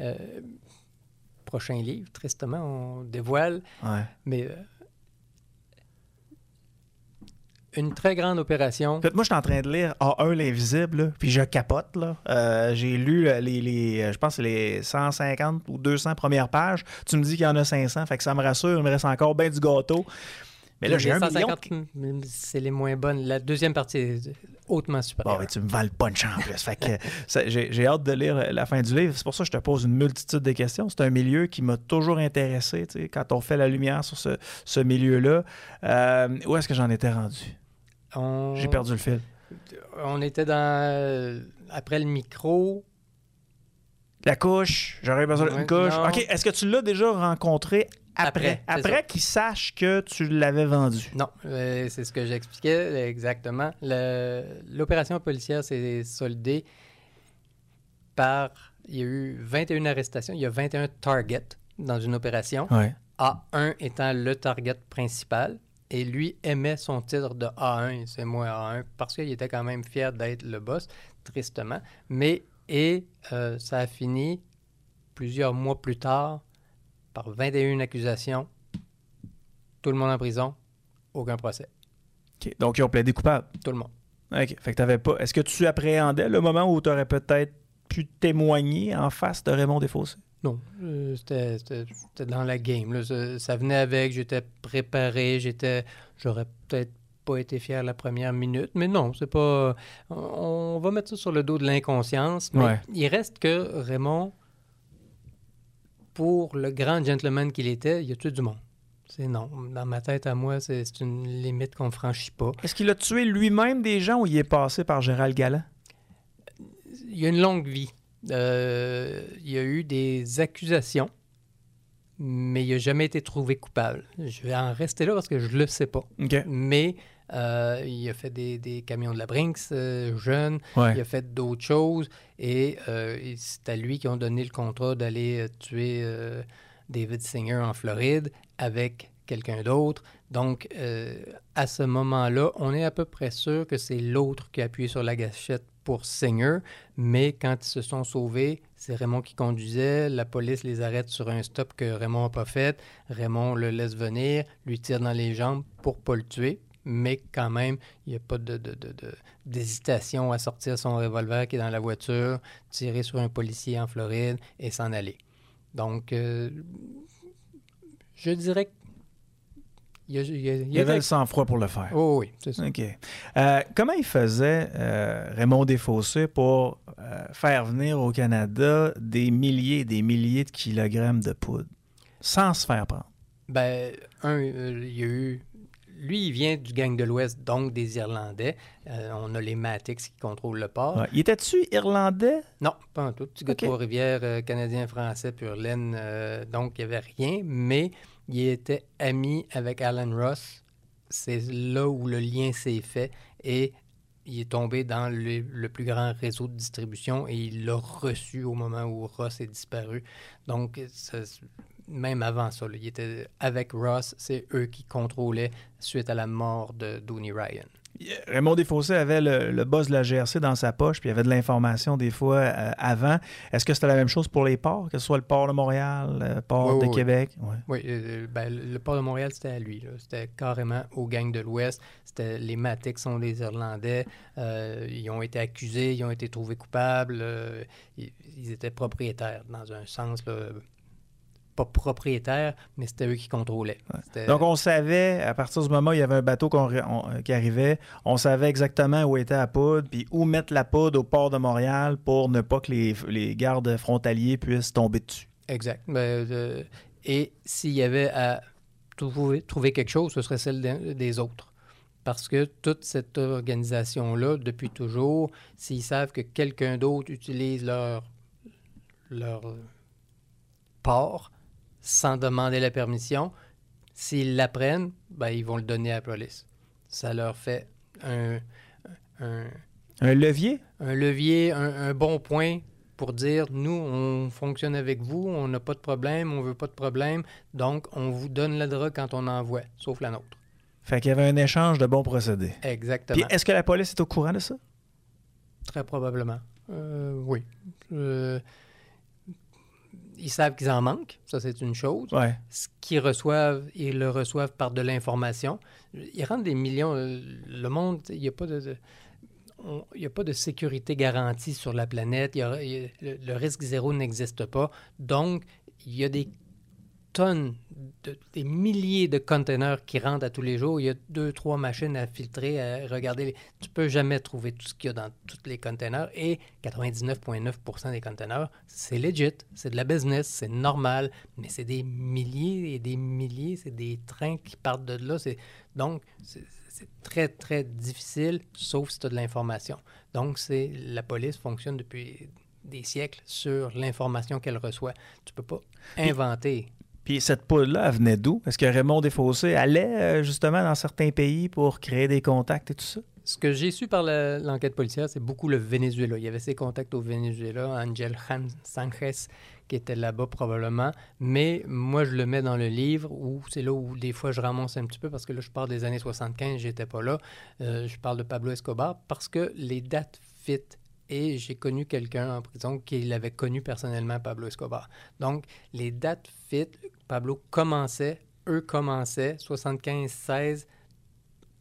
Prochain livre, tristement, on dévoile. Ouais. Mais une très grande opération. Moi, je suis en train de lire A1 l'Invisible, là, puis je capote. Là. J'ai lu je pense les 150 ou 200 premières pages. Tu me dis qu'il y en a 500, fait que ça me rassure. Il me reste encore bien du gâteau. Mais là, j'ai 1 million. C'est les moins bonnes. La deuxième partie est hautement supérieure. Bon, ben, tu me vends le punch en plus. Fait que j'ai hâte de lire la fin du livre. C'est pour ça que je te pose une multitude de questions. C'est un milieu qui m'a toujours intéressé. Quand on fait la lumière sur ce milieu-là, où est-ce que j'en étais rendu? J'ai perdu le fil. On était après le micro. La couche. J'aurais besoin d'une couche. Non. OK. Est-ce que tu l'as déjà rencontré après qu'il sache que tu l'avais vendu? Non, c'est ce que j'expliquais exactement. L'opération policière s'est soldée par... Il y a eu 21 arrestations. Il y a 21 targets dans une opération. Ouais. A1 étant le target principal. Et lui aimait son titre de A1, c'est moi A1, parce qu'il était quand même fier d'être le boss, tristement. Ça a fini plusieurs mois plus tard par 21 accusations, tout le monde en prison, aucun procès. OK. Donc, ils ont plaidé coupable. Tout le monde. OK. Fait que t'avais pas... Est-ce que tu appréhendais le moment où tu aurais peut-être pu témoigner en face de Raymond Desfossés? Non, c'était dans la game. Là. Ça venait avec, j'étais préparé, j'aurais peut-être pas été fier la première minute, mais non, c'est pas... On va mettre ça sur le dos de l'inconscience, mais il reste que Raymond, pour le grand gentleman qu'il était, il a tué du monde. C'est non. Dans ma tête, à moi, c'est une limite qu'on ne franchit pas. Est-ce qu'il a tué lui-même des gens ou il est passé par Gérald Galland? Il y a une longue vie. Il y a eu des accusations, mais il n'a jamais été trouvé coupable. Je vais en rester là parce que je ne le sais pas. Okay. Mais il a fait des camions de la Brinks jeune. Ouais. Il a fait d'autres choses. Et c'est à lui qu'ils ont donné le contrat d'aller tuer David Singer en Floride avec quelqu'un d'autre. Donc, à ce moment-là, on est à peu près sûr que c'est l'autre qui a appuyé sur la gâchette pour Singer, mais quand ils se sont sauvés, c'est Raymond qui conduisait, la police les arrête sur un stop que Raymond n'a pas fait, Raymond le laisse venir, lui tire dans les jambes pour ne pas le tuer, mais quand même, il n'y a pas d'hésitation à sortir son revolver qui est dans la voiture, tirer sur un policier en Floride et s'en aller. Donc, je dirais que il y avait le sang-froid pour le faire. Oh oui, c'est ça. OK. Comment il faisait, Raymond Desfossés, pour faire venir au Canada des milliers et des milliers de kilogrammes de poudre sans se faire prendre? Ben, il y a eu... Lui, il vient du gang de l'Ouest, donc des Irlandais. On a les Matix qui contrôlent le port. Ouais. Il était-tu irlandais? Non, pas en tout. Petit gars de Trois-Rivières, Canadien-Français, pur laine. Donc, il n'y avait rien, mais il était ami avec Alan Ross. C'est là où le lien s'est fait et il est tombé dans le plus grand réseau de distribution et il l'a reçu au moment où Ross est disparu. Donc, même avant ça, là, il était avec Ross, c'est eux qui contrôlaient suite à la mort de Dooney Ryan. Raymond Desfossés avait le boss de la GRC dans sa poche, puis il y avait de l'information des fois avant. Est-ce que c'était la même chose pour les ports, que ce soit le port de Montréal, le port de Québec? Oui, le port de Montréal, c'était à lui. Là. C'était carrément aux gangs de l'Ouest. Les Matix sont des Irlandais. Ils ont été accusés, ils ont été trouvés coupables. Ils étaient propriétaires, dans un sens... Là, pas propriétaire, mais c'était eux qui contrôlaient. Ouais. Donc, on savait, à partir du moment où il y avait un bateau qui arrivait, on savait exactement où était la poudre, puis où mettre la poudre au port de Montréal pour ne pas que les gardes frontaliers puissent tomber dessus. Exact. Et s'il y avait à trouver quelque chose, ce serait celle des autres. Parce que toute cette organisation-là, depuis toujours, s'ils savent que quelqu'un d'autre utilise leur port, sans demander la permission, s'ils l'apprennent, ben, ils vont le donner à la police. Ça leur fait un levier? Un levier, un bon point pour dire, nous, on fonctionne avec vous, on n'a pas de problème, on veut pas de problème, donc on vous donne la drogue quand on envoie, sauf la nôtre. Fait qu'il y avait un échange de bons procédés. Exactement. Puis est-ce que la police est au courant de ça? Très probablement. Oui. Ils savent qu'ils en manquent, ça c'est une chose. Ouais. Ce qu'ils reçoivent, ils le reçoivent par de l'information. Ils rentrent des millions. Le monde, il n'y a pas de sécurité garantie sur la planète. Le risque zéro n'existe pas. Donc, il y a des tonnes, des milliers de containers qui rentrent à tous les jours. Il y a 2-3 machines à filtrer, à regarder. Tu ne peux jamais trouver tout ce qu'il y a dans tous les containers. Et 99,9% des containers, c'est legit. C'est de la business, c'est normal. Mais c'est des milliers et des milliers. C'est des trains qui partent de là. Donc, c'est très, très difficile, sauf si tu as de l'information. Donc, la police fonctionne depuis des siècles sur l'information qu'elle reçoit. Tu ne peux pas inventer. Puis cette poudre-là, elle venait d'où? Est-ce que Raymond Desfossés allait justement dans certains pays pour créer des contacts et tout ça? Ce que j'ai su par l'enquête policière, c'est beaucoup le Venezuela. Il y avait ses contacts au Venezuela, Angel Sanchez, qui était là-bas probablement. Mais moi, je le mets dans le livre où c'est là où des fois je ramasse un petit peu parce que là, je parle des années 75, j'étais pas là. Je parle de Pablo Escobar parce que les dates fit. Et j'ai connu quelqu'un en prison qui l'avait connu personnellement, Pablo Escobar. Donc, les dates fit, Pablo commençait, eux commençaient, 75-16,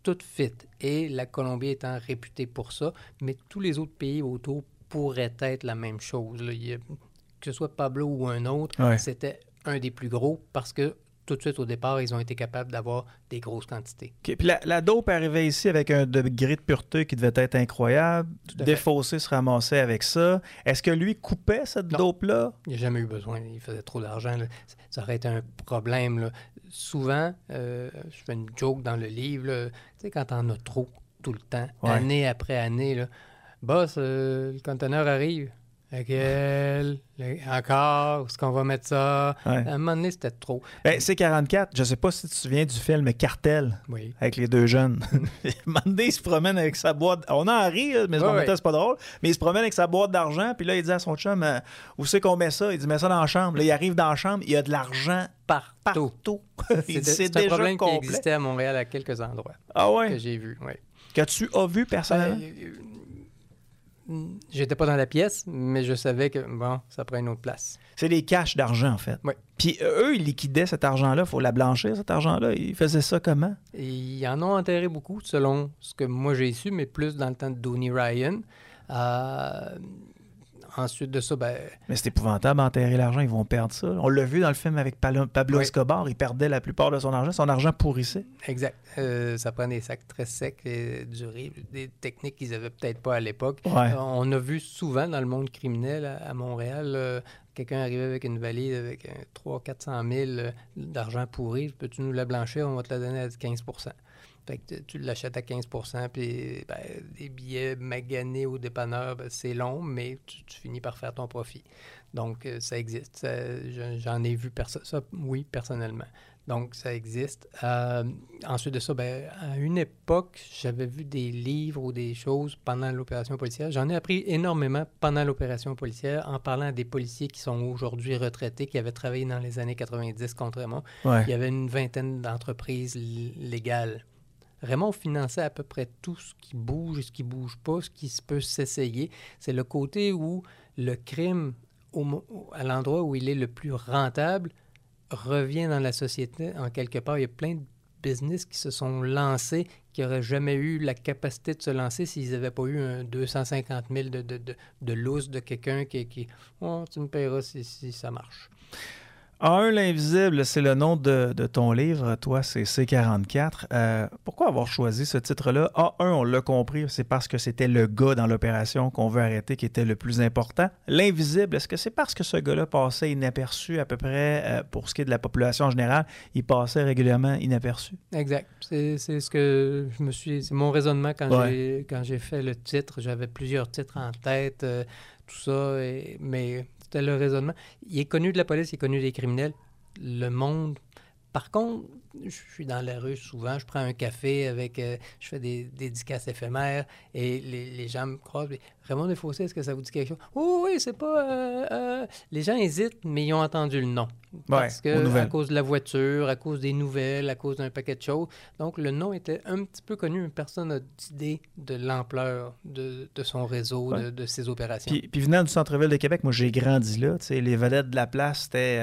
tout fit. Et la Colombie étant réputée pour ça, mais tous les autres pays autour pourraient être la même chose. Là. Que ce soit Pablo ou un autre, c'était un des plus gros parce que tout de suite au départ, ils ont été capables d'avoir des grosses quantités. Okay. Puis la dope arrivait ici avec un degré de pureté qui devait être incroyable. Défaussé se ramassait avec ça. Est-ce que lui coupait cette dope-là? Il n'a jamais eu besoin. Il faisait trop d'argent. Là. Ça aurait été un problème. Là. Souvent, je fais une joke dans le livre, tu sais, quand t'en as trop tout le temps, année après année, là, boss, le conteneur arrive. Lequel? Encore? Où est-ce qu'on va mettre ça? À un moment donné, c'était trop. Ben, C-44, je ne sais pas si tu te souviens du film Cartel, avec les deux jeunes. À un moment donné, il se promène avec sa boîte. On en rit, mais c'est pas drôle. Mais il se promène avec sa boîte d'argent, puis là, il dit à son chum, où c'est qu'on met ça? Il dit, mets ça dans la chambre. Là, il arrive dans la chambre, il y a de l'argent partout. C'est un problème qui existait à Montréal à quelques endroits. Que j'ai vu, Que tu as vu personnellement? J'étais pas dans la pièce, mais je savais que, bon, ça prend une autre place. C'est des caches d'argent, en fait. Oui. Puis eux, ils liquidaient cet argent-là. Il faut la blanchir, cet argent-là. Ils faisaient ça comment? Ils en ont enterré beaucoup, selon ce que moi j'ai su, mais plus dans le temps de Dooney Ryan. Ensuite de ça, Mais c'est épouvantable d'enterrer l'argent. Ils vont perdre ça. On l'a vu dans le film avec Pablo Escobar. Il perdait la plupart de son argent. Son argent pourrissait. Exact. Ça prend des sacs très secs et durés. Des techniques qu'ils n'avaient peut-être pas à l'époque. On a vu souvent dans le monde criminel à Montréal, quelqu'un arrivait avec une valise avec 300 000 à 400 000 d'argent pourri. Peux-tu nous la blanchir? On va te la donner à 15 %. Fait que tu l'achètes à 15 % puis des billets maganés au dépanneur, c'est long, mais tu finis par faire ton profit. Donc, ça existe. J'en ai vu ça, oui, personnellement. Donc, ça existe. Ensuite de ça, à une époque, j'avais vu des livres ou des choses pendant l'opération policière. J'en ai appris énormément pendant l'opération policière en parlant à des policiers qui sont aujourd'hui retraités, qui avaient travaillé dans les années 90 contre Raymond. Il y avait une vingtaine d'entreprises légales. Raymond finançait à peu près tout ce qui bouge et ce qui ne bouge pas, ce qui peut s'essayer. C'est le côté où le crime, à l'endroit où il est le plus rentable, revient dans la société en quelque part. Il y a plein de business qui se sont lancés, qui n'auraient jamais eu la capacité de se lancer s'ils n'avaient pas eu un 250 000 de lousse de quelqu'un qui oh, tu me paieras si ça marche. A1, l'invisible, c'est le nom de ton livre. Toi, c'est C-44. Pourquoi avoir choisi ce titre-là? A1, on l'a compris, c'est parce que c'était le gars dans l'opération qu'on veut arrêter qui était le plus important. L'invisible, est-ce que c'est parce que ce gars-là passait inaperçu à peu près, pour ce qui est de la population en général, il passait régulièrement inaperçu? Exact. C'est ce que je me suis... C'est mon raisonnement quand j'ai fait le titre. J'avais plusieurs titres en tête, tout ça, mais... C'était le raisonnement. Il est connu de la police, il est connu des criminels. Le monde... Par contre, je suis dans la rue souvent, je prends un café avec... je fais des dédicaces éphémères et les gens me croisent. Raymond Desfossés, est-ce que ça vous dit quelque chose? Oh, oui, c'est pas... Les gens hésitent, mais ils ont entendu le nom. Parce que à cause de la voiture, à cause des nouvelles, à cause d'un paquet de choses. Donc, le nom était un petit peu connu, mais personne n'a d'idée de l'ampleur de son réseau, de ses opérations. Puis venant du centre-ville de Québec, moi, j'ai grandi là. Les vedettes de la place, c'était...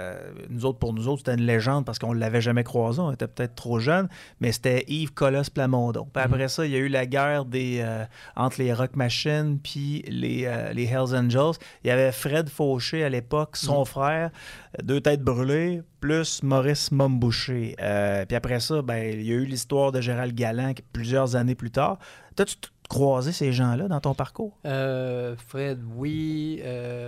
pour nous autres, c'était une légende parce qu'on ne l'avait jamais croisé. On était peut-être trop jeunes, mais c'était Yves Colosse Plamondon. Puis après ça, il y a eu la guerre entre les Rock Machines puis les Hells Angels. Il y avait Fred Fauché à l'époque, son frère, deux têtes brûlées, plus Maurice Momboucher. Puis après ça, il y a eu l'histoire de Gérald Galland plusieurs années plus tard. T'as-tu croisé ces gens-là dans ton parcours? Fred, oui.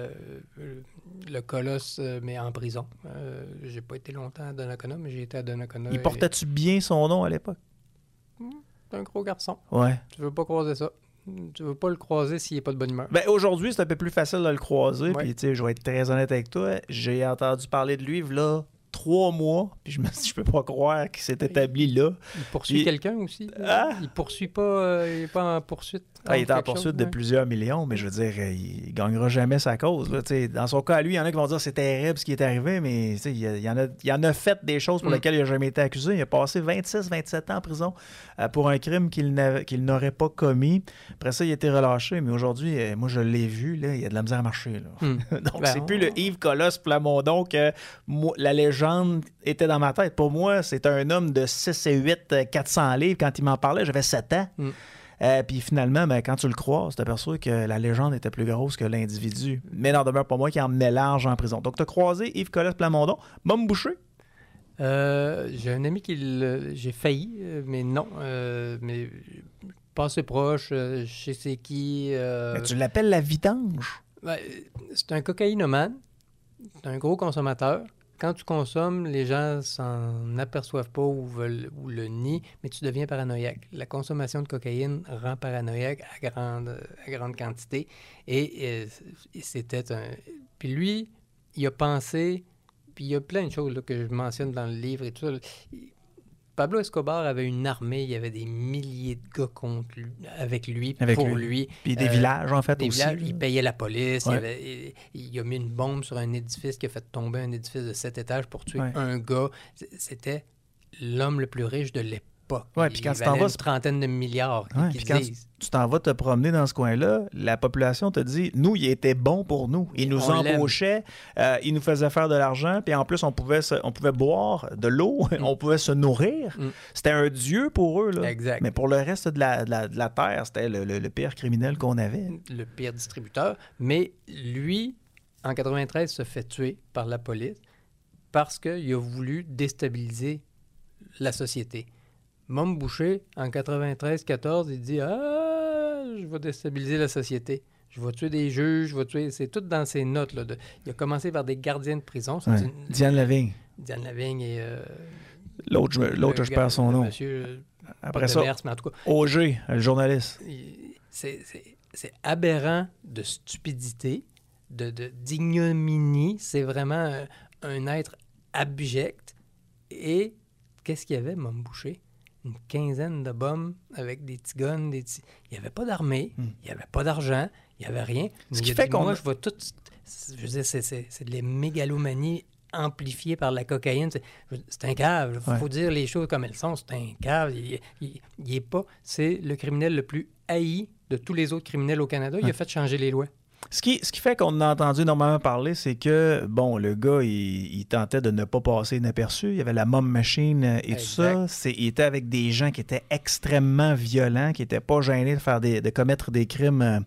Le Colosse, mais en prison. J'ai pas été longtemps à Donnacona, mais j'ai été à Donnacona. Il portait-tu bien son nom à l'époque? C'est un gros garçon. Ouais. Tu veux pas croiser ça. Tu veux pas le croiser s'il n'est pas de bonne humeur. Aujourd'hui, c'est un peu plus facile de le croiser. Puis, je vais être très honnête avec toi. J'ai entendu parler de lui, là, 3 mois. Puis, je me suis dit, je peux pas croire qu'il s'est établi là. Il poursuit quelqu'un aussi. Il poursuit pas. Il n'est pas en poursuite. Il est en poursuite de plusieurs millions, mais je veux dire, il gagnera jamais sa cause. Là, dans son cas, à lui, il y en a qui vont dire c'est terrible ce qui est arrivé, mais il en a fait des choses pour lesquelles il n'a jamais été accusé. Il a passé 26-27 ans en prison pour un crime qu'il n'aurait pas commis. Après ça, il a été relâché, mais aujourd'hui, moi, je l'ai vu, là, il a de la misère à marcher. Là. Donc, c'est plus le Yves Colosse Plamondon que la légende légende était dans ma tête. Pour moi, c'était un homme de 6 et 8, 400 livres. Quand il m'en parlait, j'avais 7 ans. Puis finalement, quand tu le croises, tu t'aperçois que la légende était plus grosse que l'individu. Mais n'en demeure pas moins qu'il en met large en prison. Donc, tu as croisé Yves Colette Plamondon. Mom Boucher? J'ai un ami j'ai failli, mais non. Mais pas assez proche, je sais c'est qui. Mais tu l'appelles la vidange? C'est un cocaïnomane. C'est un gros consommateur. Quand tu consommes, les gens s'en aperçoivent pas ou le nient, mais tu deviens paranoïaque. La consommation de cocaïne rend paranoïaque à grande quantité. Et c'était un... Puis lui, il a pensé... Puis il y a plein de choses là, que je mentionne dans le livre et tout ça. Pablo Escobar avait une armée, il y avait des milliers de gars avec lui. Puis des villages, en fait, aussi. Il payait la police. Il a mis une bombe sur un édifice qui a fait tomber un édifice de 7 étages pour tuer un gars. C'était l'homme le plus riche de l'époque. Puis quand tu t'en vas, une trentaine de milliards. Puis quand tu t'en vas te promener dans ce coin-là, la population te dit, nous, il était bon pour nous. Il nous embauchait, il nous faisait faire de l'argent, puis en plus, on pouvait boire de l'eau, on pouvait se nourrir. C'était un dieu pour eux. Là. Exact. Mais pour le reste de la terre, c'était le pire criminel qu'on avait. Le pire distributeur. Mais lui, en 93, se fait tuer par la police parce qu'il a voulu déstabiliser la société. Mom Boucher, en 93-14, il dit « je vais déstabiliser la société. Je vais tuer des juges, je vais tuer... » C'est tout dans ses notes. Là, il a commencé par des gardiens de prison. Diane Lavigne. Diane Lavigne et... l'autre, je perds son nom. Monsieur... Après ça, Demers, mais en tout cas, Auger, le journaliste. C'est aberrant de stupidité, d'ignominie. C'est vraiment un être abject. Et qu'est-ce qu'il y avait, Mom Boucher? Une quinzaine de bombes avec des petits guns, Il n'y avait pas d'armée, il n'y avait pas d'argent, il n'y avait rien. Ce qui fait qu'on... Moi, je vois tout... Je veux dire, c'est de la mégalomanie amplifiée par la cocaïne. C'est un cave. Il faut dire les choses comme elles sont. C'est un cave. Il est pas... C'est le criminel le plus haï de tous les autres criminels au Canada. Il a fait changer les lois. Ce qui fait qu'on a entendu énormément parler, c'est que, bon, le gars, il tentait de ne pas passer inaperçu. Il y avait la mom machine et tout ça. Il était avec des gens qui étaient extrêmement violents, qui n'étaient pas gênés de commettre des crimes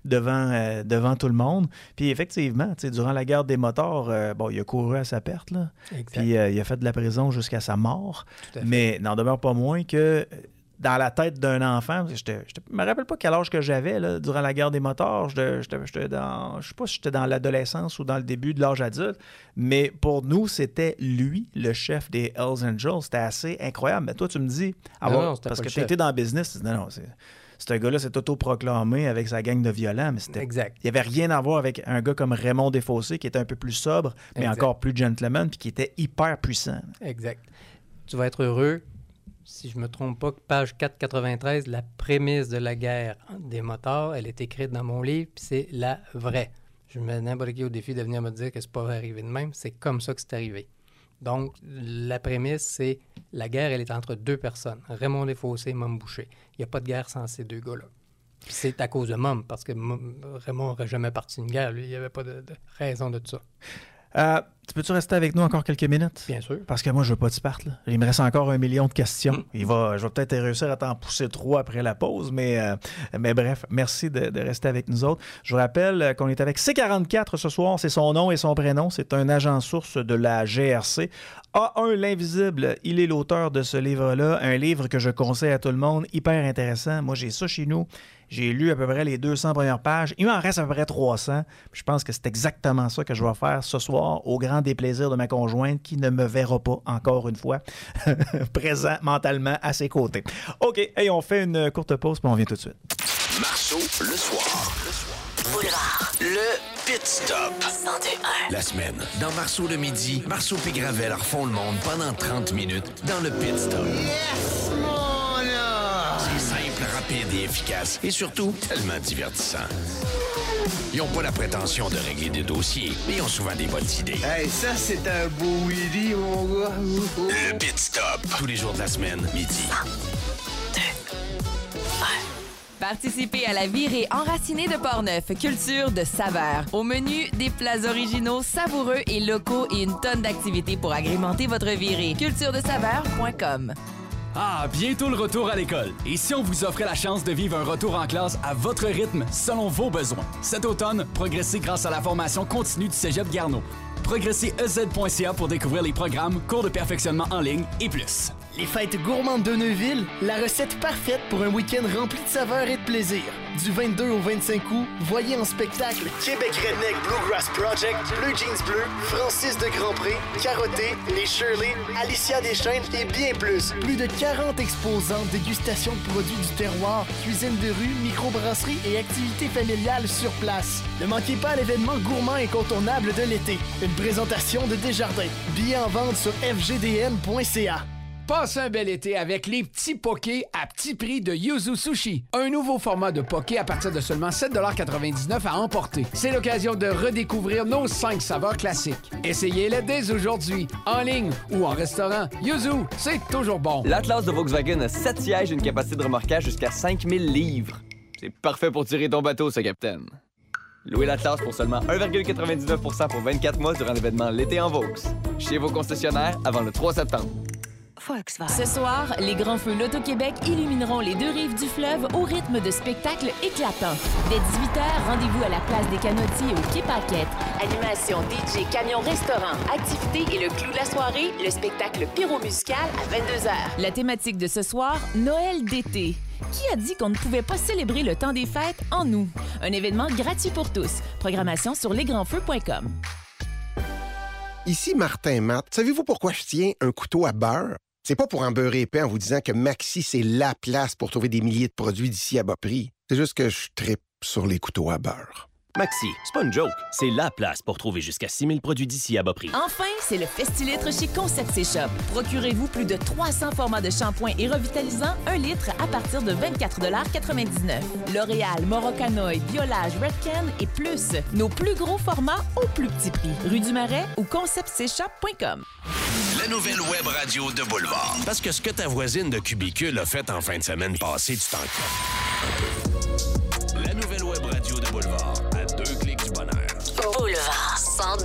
devant tout le monde. Puis effectivement, durant la guerre des motards, il a couru à sa perte, là. Puis il a fait de la prison jusqu'à sa mort. Mais n'en demeure pas moins que... Dans la tête d'un enfant, je me rappelle pas quel âge que j'avais là, durant la guerre des motards. Je sais pas si j'étais dans l'adolescence ou dans le début de l'âge adulte, mais pour nous, c'était lui, le chef des Hells Angels. C'était assez incroyable. Mais toi, tu me dis, parce que tu étais dans le business, non, ce gars-là s'est autoproclamé avec sa gang de violents, mais il n'y avait rien à voir avec un gars comme Raymond Desfossés, qui était un peu plus sobre, mais encore plus gentleman, puis qui était hyper puissant. Exact. Tu vas être heureux. Si je ne me trompe pas, page 493, la prémisse de la guerre des motards, elle est écrite dans mon livre, puis c'est la vraie. Je mets n'importe qui au défi de venir me dire que c'est pas arrivé de même. C'est comme ça que c'est arrivé. Donc, la prémisse, c'est la guerre, elle est entre deux personnes, Raymond Desfossés et Mom Boucher. Il n'y a pas de guerre sans ces deux gars-là. Puis c'est à cause de Mom, parce que Raymond n'aurait jamais parti une guerre. Lui, il n'y avait pas de raison de tout ça. Tu peux-tu rester avec nous encore quelques minutes? Bien sûr. Parce que moi, je veux pas que tu partes. Là. Il me reste encore 1 million de questions. Je vais peut-être réussir à t'en pousser 3 après la pause, mais bref, merci de rester avec nous autres. Je vous rappelle qu'on est avec C44 ce soir. C'est son nom et son prénom. C'est un agent source de la GRC. A1, l'Invisible, il est l'auteur de ce livre-là. Un livre que je conseille à tout le monde. Hyper intéressant. Moi, j'ai ça chez nous. J'ai lu à peu près les 200 premières pages. Il m'en reste à peu près 300. Puis je pense que c'est exactement ça que je vais faire ce soir, au grand déplaisir de ma conjointe qui ne me verra pas, encore une fois, présent mentalement à ses côtés. OK, hey, on fait une courte pause, puis on revient tout de suite. Marceau, le soir. Boulevard. Le Pit Stop. 102.1. La semaine, dans Marceau le midi, Marceau puis Gravel refont le monde pendant 30 minutes dans le Pit Stop. Yes, mon homme! C'est simple, rapide et efficace. Et surtout, tellement divertissant. Ils n'ont pas la prétention de régler des dossiers, mais ils ont souvent des bonnes idées. Hey, ça, c'est un beau Willy, mon gars. Le Pit Stop. Tous les jours de la semaine, midi. Participez à la virée enracinée de Portneuf, culture de saveurs. Au menu, des plats originaux, savoureux et locaux et une tonne d'activités pour agrémenter votre virée. culturedesaveurs.com. Ah, bientôt le retour à l'école. Et si on vous offrait la chance de vivre un retour en classe à votre rythme, selon vos besoins? Cet automne, progressez grâce à la formation continue du Cégep Garneau. Progressez EZ.ca pour découvrir les programmes, cours de perfectionnement en ligne et plus. Les fêtes gourmandes de Neuville, la recette parfaite pour un week-end rempli de saveurs et de plaisir. Du 22 au 25 août, voyez en spectacle Québec Redneck Bluegrass Project, Bleu Jeans Bleu, Francis de Grandpré, Carotté, Les Shirley, Alicia Deschaines et bien plus. Plus de 40 exposants, dégustation de produits du terroir, cuisine de rue, microbrasserie et activités familiales sur place. Ne manquez pas l'événement gourmand incontournable de l'été. Une présentation de Desjardins. Billets en vente sur fgdn.ca. Passe un bel été avec les petits pokés à petit prix de Yuzu Sushi. Un nouveau format de poké à partir de seulement 7,99$ à emporter. C'est l'occasion de redécouvrir nos 5 saveurs classiques. Essayez-les dès aujourd'hui, en ligne ou en restaurant. Yuzu, c'est toujours bon. L'Atlas de Volkswagen a 7 sièges et une capacité de remorquage jusqu'à 5000 livres. C'est parfait pour tirer ton bateau, ce capitaine. Louez l'Atlas pour seulement 1,99$ pour 24 mois durant l'événement L'été en Vaux. Chez vos concessionnaires avant le 3 septembre. Ce soir, les Grands Feux L'Auto-Québec illumineront les deux rives du fleuve au rythme de spectacles éclatants. Dès 18h, rendez-vous à la place des Canotiers au Quai Paquette. Animation, DJ, camion, restaurant, activités et le clou de la soirée, le spectacle pyro-musical à 22h. La thématique de ce soir, Noël d'été. Qui a dit qu'on ne pouvait pas célébrer le temps des fêtes en août? Un événement gratuit pour tous. Programmation sur lesgrandsfeux.com. Ici Martin Matt. Savez-vous pourquoi je tiens un couteau à beurre? C'est pas pour en beurrer épais en vous disant que Maxi, c'est la place pour trouver des milliers de produits d'ici à bas prix. C'est juste que je trippe sur les couteaux à beurre. Maxi, c'est pas une joke. C'est la place pour trouver jusqu'à 6000 produits d'ici à bas prix. Enfin, c'est le Festilitre chez Concept Shop. Procurez-vous plus de 300 formats de shampoing et revitalisant, 1 litre à partir de 24,99$. L'Oréal, Morocanoil, Biolage, Redken et plus. Nos plus gros formats au plus petit prix. Rue du Marais ou conceptcshop.com. La nouvelle web radio de Boulevard. Parce que ce que ta voisine de Cubicule a fait en fin de semaine passée, tu t'en crées. La nouvelle web radio de Boulevard. À 2 clics du bonheur. Boulevard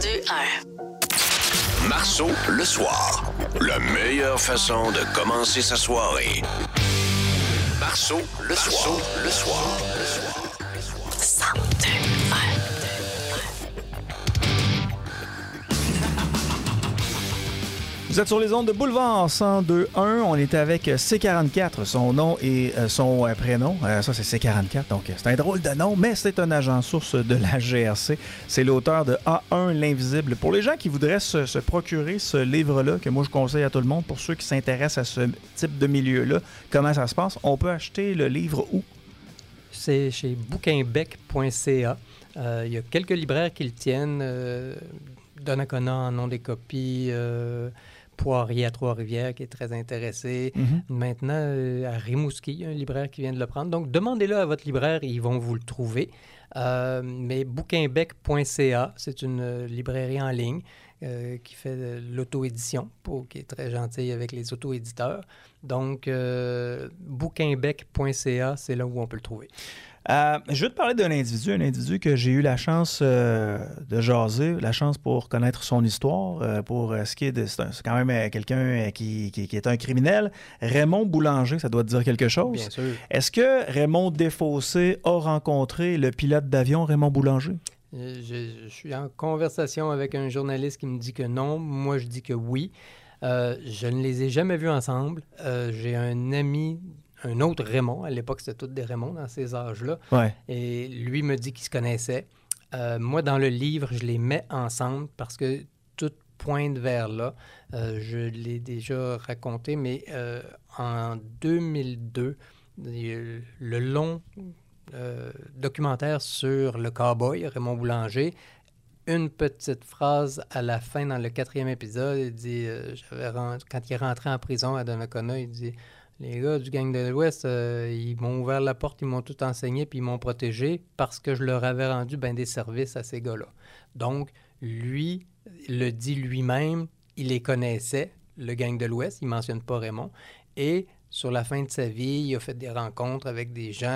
102.1. Marceau, le soir. La meilleure façon de commencer sa soirée. Marceau, le soir. Le soir. 102.1. Vous êtes sur les ondes de Boulevard 102.1. On était avec C44, son nom et son prénom. Ça, c'est C44, donc c'est un drôle de nom, mais c'est un agent source de la GRC. C'est l'auteur de A1, l'Invisible. Pour les gens qui voudraient se procurer ce livre-là, que moi, je conseille à tout le monde, pour ceux qui s'intéressent à ce type de milieu-là, comment ça se passe? On peut acheter le livre où? C'est chez bouquinbec.ca. Il y a quelques libraires qui le tiennent. Donnacona en ont des copies. Poirier à Trois-Rivières qui est très intéressé. Maintenant, à Rimouski, il y a un libraire qui vient de le prendre. Donc, demandez-le à votre libraire, ils vont vous le trouver. Mais bouquinbec.ca, c'est une librairie en ligne qui fait de l'auto-édition, qui est très gentille avec les auto-éditeurs. Donc, bouquinbec.ca, c'est là où on peut le trouver. Je veux te parler d'un individu que j'ai eu la chance de jaser, la chance pour connaître son histoire, pour ce qui est de... C'est quand même quelqu'un qui est un criminel. Raymond Boulanger, ça doit te dire quelque chose? Bien sûr. Est-ce que Raymond Desfossés a rencontré le pilote d'avion Raymond Boulanger? Je suis en conversation avec un journaliste qui me dit que non. Moi, je dis que oui. Je ne les ai jamais vus ensemble. J'ai un ami... Un autre Raymond, à l'époque, c'était tous des Raymonds dans ces âges-là. Ouais. Et lui me dit qu'ils se connaissaient. Moi, dans le livre, je les mets ensemble parce que tout pointe vers là. Je l'ai déjà raconté, mais en 2002, le long documentaire sur le cow-boy, Raymond Boulanger, une petite phrase à la fin, dans le 4e épisode, il dit, quand il est rentré en prison à Donnacona, il dit... Les gars du gang de l'Ouest, ils m'ont ouvert la porte, ils m'ont tout enseigné, puis ils m'ont protégé parce que je leur avais rendu des services à ces gars-là. Donc, lui le dit lui-même, il les connaissait, le gang de l'Ouest, il ne mentionne pas Raymond. Et sur la fin de sa vie, il a fait des rencontres avec des gens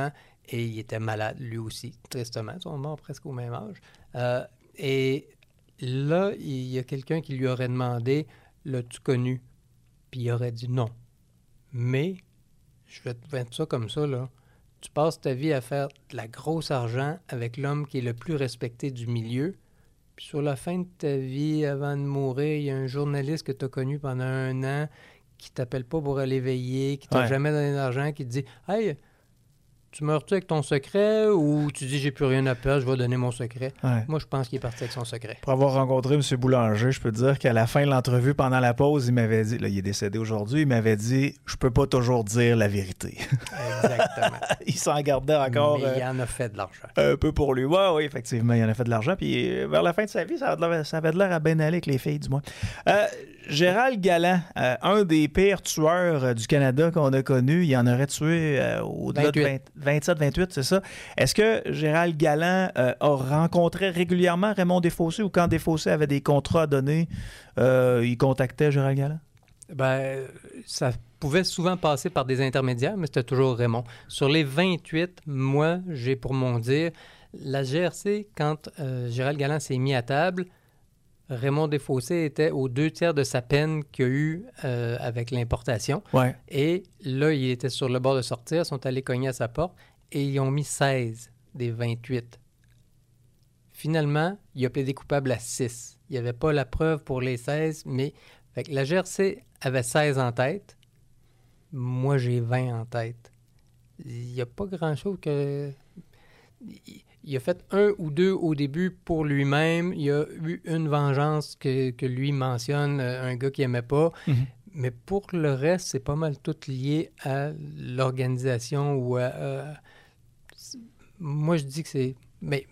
Et il était malade, lui aussi, tristement. Ils sont morts presque au même âge. Et là, il y a quelqu'un qui lui aurait demandé « L'as-tu connu? » Puis il aurait dit non. Mais, je vais te mettre ça comme ça, là. Tu passes ta vie à faire de la grosse argent avec l'homme qui est le plus respecté du milieu. Puis sur la fin de ta vie, avant de mourir, il y a un journaliste que tu as connu pendant 1 an qui t'appelle pas pour aller veiller, qui t'a jamais donné d'argent, qui te dit « Hey, tu meurs-tu avec ton secret ou tu dis j'ai plus rien à perdre, je vais donner mon secret. » Moi, je pense qu'il est parti avec son secret. Pour avoir rencontré M. Boulanger, je peux te dire qu'à la fin de l'entrevue, pendant la pause, il m'avait dit, là, il est décédé aujourd'hui, il m'avait dit « Je peux pas toujours dire la vérité. » Exactement. Il s'en gardait encore. Mais il en a fait de l'argent. Un peu pour lui. Oui, effectivement, il en a fait de l'argent. Puis vers la fin de sa vie, ça avait de l'air à bien aller avec les filles, du moins. Gérald Galland, un des pires tueurs du Canada qu'on a connu, il en aurait tué au-delà de 27-28, c'est ça. Est-ce que Gérald Galland a rencontré régulièrement Raymond Desfossés ou quand Desfossés avait des contrats à donner, il contactait Gérald Galland? Ben, ça pouvait souvent passer par des intermédiaires, mais c'était toujours Raymond. Sur les 28, moi, j'ai pour mon dire, la GRC, quand Gérald Galland s'est mis à table, Raymond Desfossés était aux 2/3 de sa peine qu'il y a eu avec l'importation. Ouais. Et là, il était sur le bord de sortir, ils sont allés cogner à sa porte et ils ont mis 16 des 28. Finalement, il a plaidé coupable à 6. Il n'y avait pas la preuve pour les 16, mais fait que la GRC avait 16 en tête. Moi, j'ai 20 en tête. Il n'y a pas grand-chose que... Il a fait 1 ou 2 au début pour lui-même. Il y a eu une vengeance que lui mentionne, un gars qu'il n'aimait pas. Mm-hmm. Mais pour le reste, c'est pas mal tout lié à l'organisation ou à... moi, je dis que c'est... Mais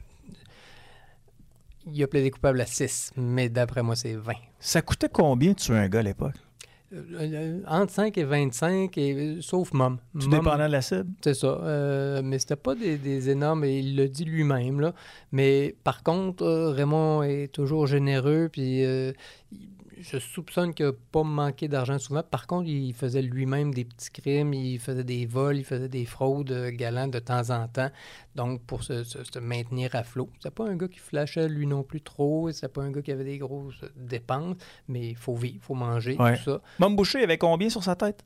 il a plaidé coupable à 6, mais d'après moi, c'est 20. Ça coûtait combien de tuer un gars à l'époque? Entre 5 et 25, sauf Mom. Tout dépendant de la cible? C'est ça. Mais c'était pas des énormes, et il l'a dit lui-même, là. Mais par contre, Raymond est toujours généreux, puis je soupçonne qu'il n'a pas manqué d'argent souvent. Par contre, il faisait lui-même des petits crimes, il faisait des vols, il faisait des fraudes galantes de temps en temps, donc pour se maintenir à flot. C'était pas un gars qui flashait lui non plus trop, c'était pas un gars qui avait des grosses dépenses, mais il faut vivre, il faut manger, tout ça. Mom Boucher, il avait combien sur sa tête?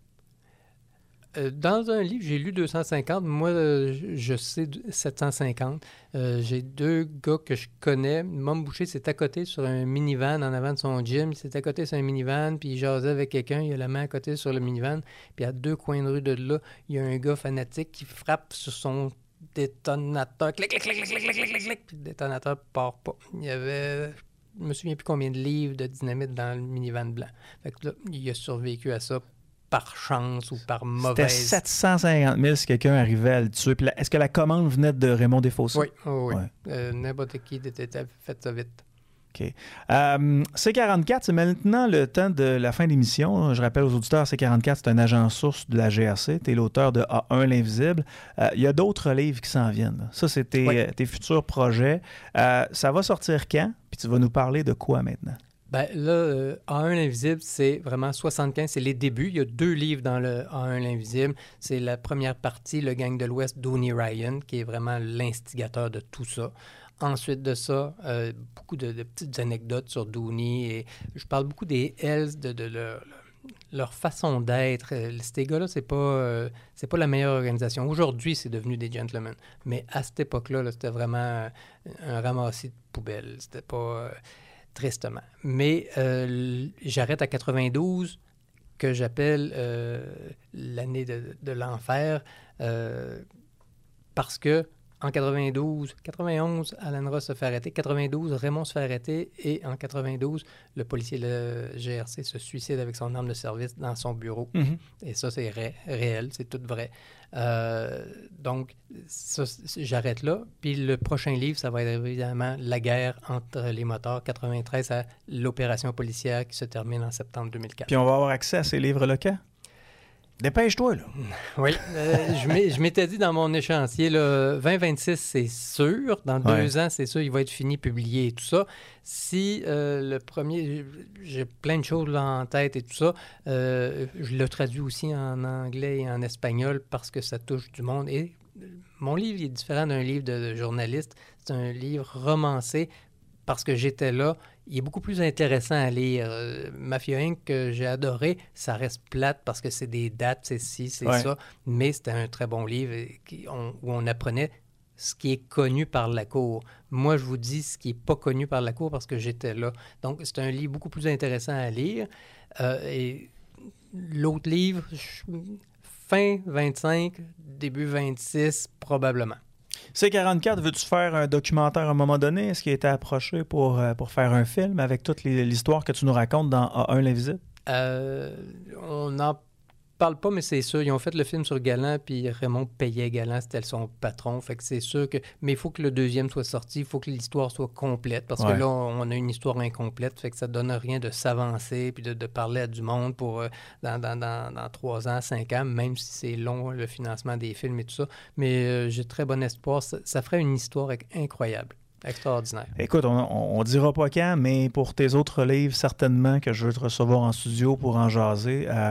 Dans un livre, j'ai lu 250. Moi, je sais 750. J'ai 2 gars que je connais. Mom Boucher s'est à côté sur un minivan en avant de son gym. Il s'est à côté sur un minivan, puis il jasait avec quelqu'un. Il a la main à côté sur le minivan. Puis à 2 coins de rue de là, il y a un gars fanatique qui frappe sur son détonateur. Clic, clic, clic, clic, clic, clic, clic, clic. Puis le détonateur part pas. Il y avait... Je me souviens plus combien de livres de dynamite dans le minivan blanc. Fait que là, il a survécu à ça par chance ou par mauvaise... C'était 750 000 si quelqu'un arrivait à le tuer. Puis est-ce que la commande venait de Raymond Desfossés? Oui. Ouais. N'importe qui était fait ça vite. OK. C44, c'est maintenant le temps de la fin de l'émission. Je rappelle aux auditeurs, C44, c'est un agent source de la GRC. Tu es l'auteur de A1, l'Invisible. Il y a d'autres livres qui s'en viennent. Là. Ça, c'est tes futurs projets. Ça va sortir quand? Puis tu vas nous parler de quoi maintenant? Ben là, A1 l'Invisible, c'est vraiment 75, c'est les débuts. Il y a 2 livres dans le A1 l'Invisible. C'est la première partie, le gang de l'Ouest, Dooney Ryan, qui est vraiment l'instigateur de tout ça. Ensuite de ça, beaucoup de petites anecdotes sur Dooney. Et je parle beaucoup des Hells, de leur façon d'être. Ces gars-là, c'est pas la meilleure organisation. Aujourd'hui, c'est devenu des gentlemen. Mais à cette époque-là, là, c'était vraiment un ramassis de poubelles. C'était pas... tristement. Mais j'arrête à 92, que j'appelle l'année de l'enfer, parce que en 91, Alan Ross se fait arrêter. 92, Raymond se fait arrêter. Et en 92, le policier de la GRC se suicide avec son arme de service dans son bureau. Mm-hmm. Et ça, c'est réel, c'est tout vrai. Donc, ça, j'arrête là. Puis le prochain livre, ça va être évidemment La guerre entre les motards, 93, à l'opération policière qui se termine en septembre 2004. Puis on va avoir accès à ces livres-là quand? Dépêche-toi, là. Oui. Je m'étais dit dans mon échéancier, là, 2026, c'est sûr. Dans 2 ans, c'est sûr, il va être fini, publié et tout ça. Si le premier... J'ai plein de choses là en tête et tout ça. Je le traduis aussi en anglais et en espagnol parce que ça touche du monde. Et mon livre est différent d'un livre de journaliste. C'est un livre romancé parce que j'étais là. Il est beaucoup plus intéressant à lire. Mafia Inc., que j'ai adoré, ça reste plate parce que c'est des dates, c'est ci, c'est ça. Mais c'était un très bon livre où on apprenait ce qui est connu par la Cour. Moi, je vous dis ce qui n'est pas connu par la Cour parce que j'étais là. Donc, c'est un livre beaucoup plus intéressant à lire. Et l'autre livre, fin 25, début 26, probablement. C44, veux-tu faire un documentaire à un moment donné? Est-ce qu'il a été approché pour faire un film avec toute l'histoire que tu nous racontes dans A1 l'Invisible? On n'en parle pas, mais c'est sûr. Ils ont fait le film sur Galland, puis Raymond payait Galland, c'était son patron. Fait que c'est sûr que... Mais il faut que le deuxième soit sorti, il faut que l'histoire soit complète, parce que là, on a une histoire incomplète, fait que ça ne donne rien de s'avancer, puis de parler à du monde pour dans 3 ans, 5 ans, même si c'est long, le financement des films et tout ça. Mais j'ai très bon espoir. Ça ferait une histoire incroyable. Extraordinaire. Écoute, on dira pas quand, mais pour tes autres livres, certainement que je veux te recevoir en studio pour en jaser.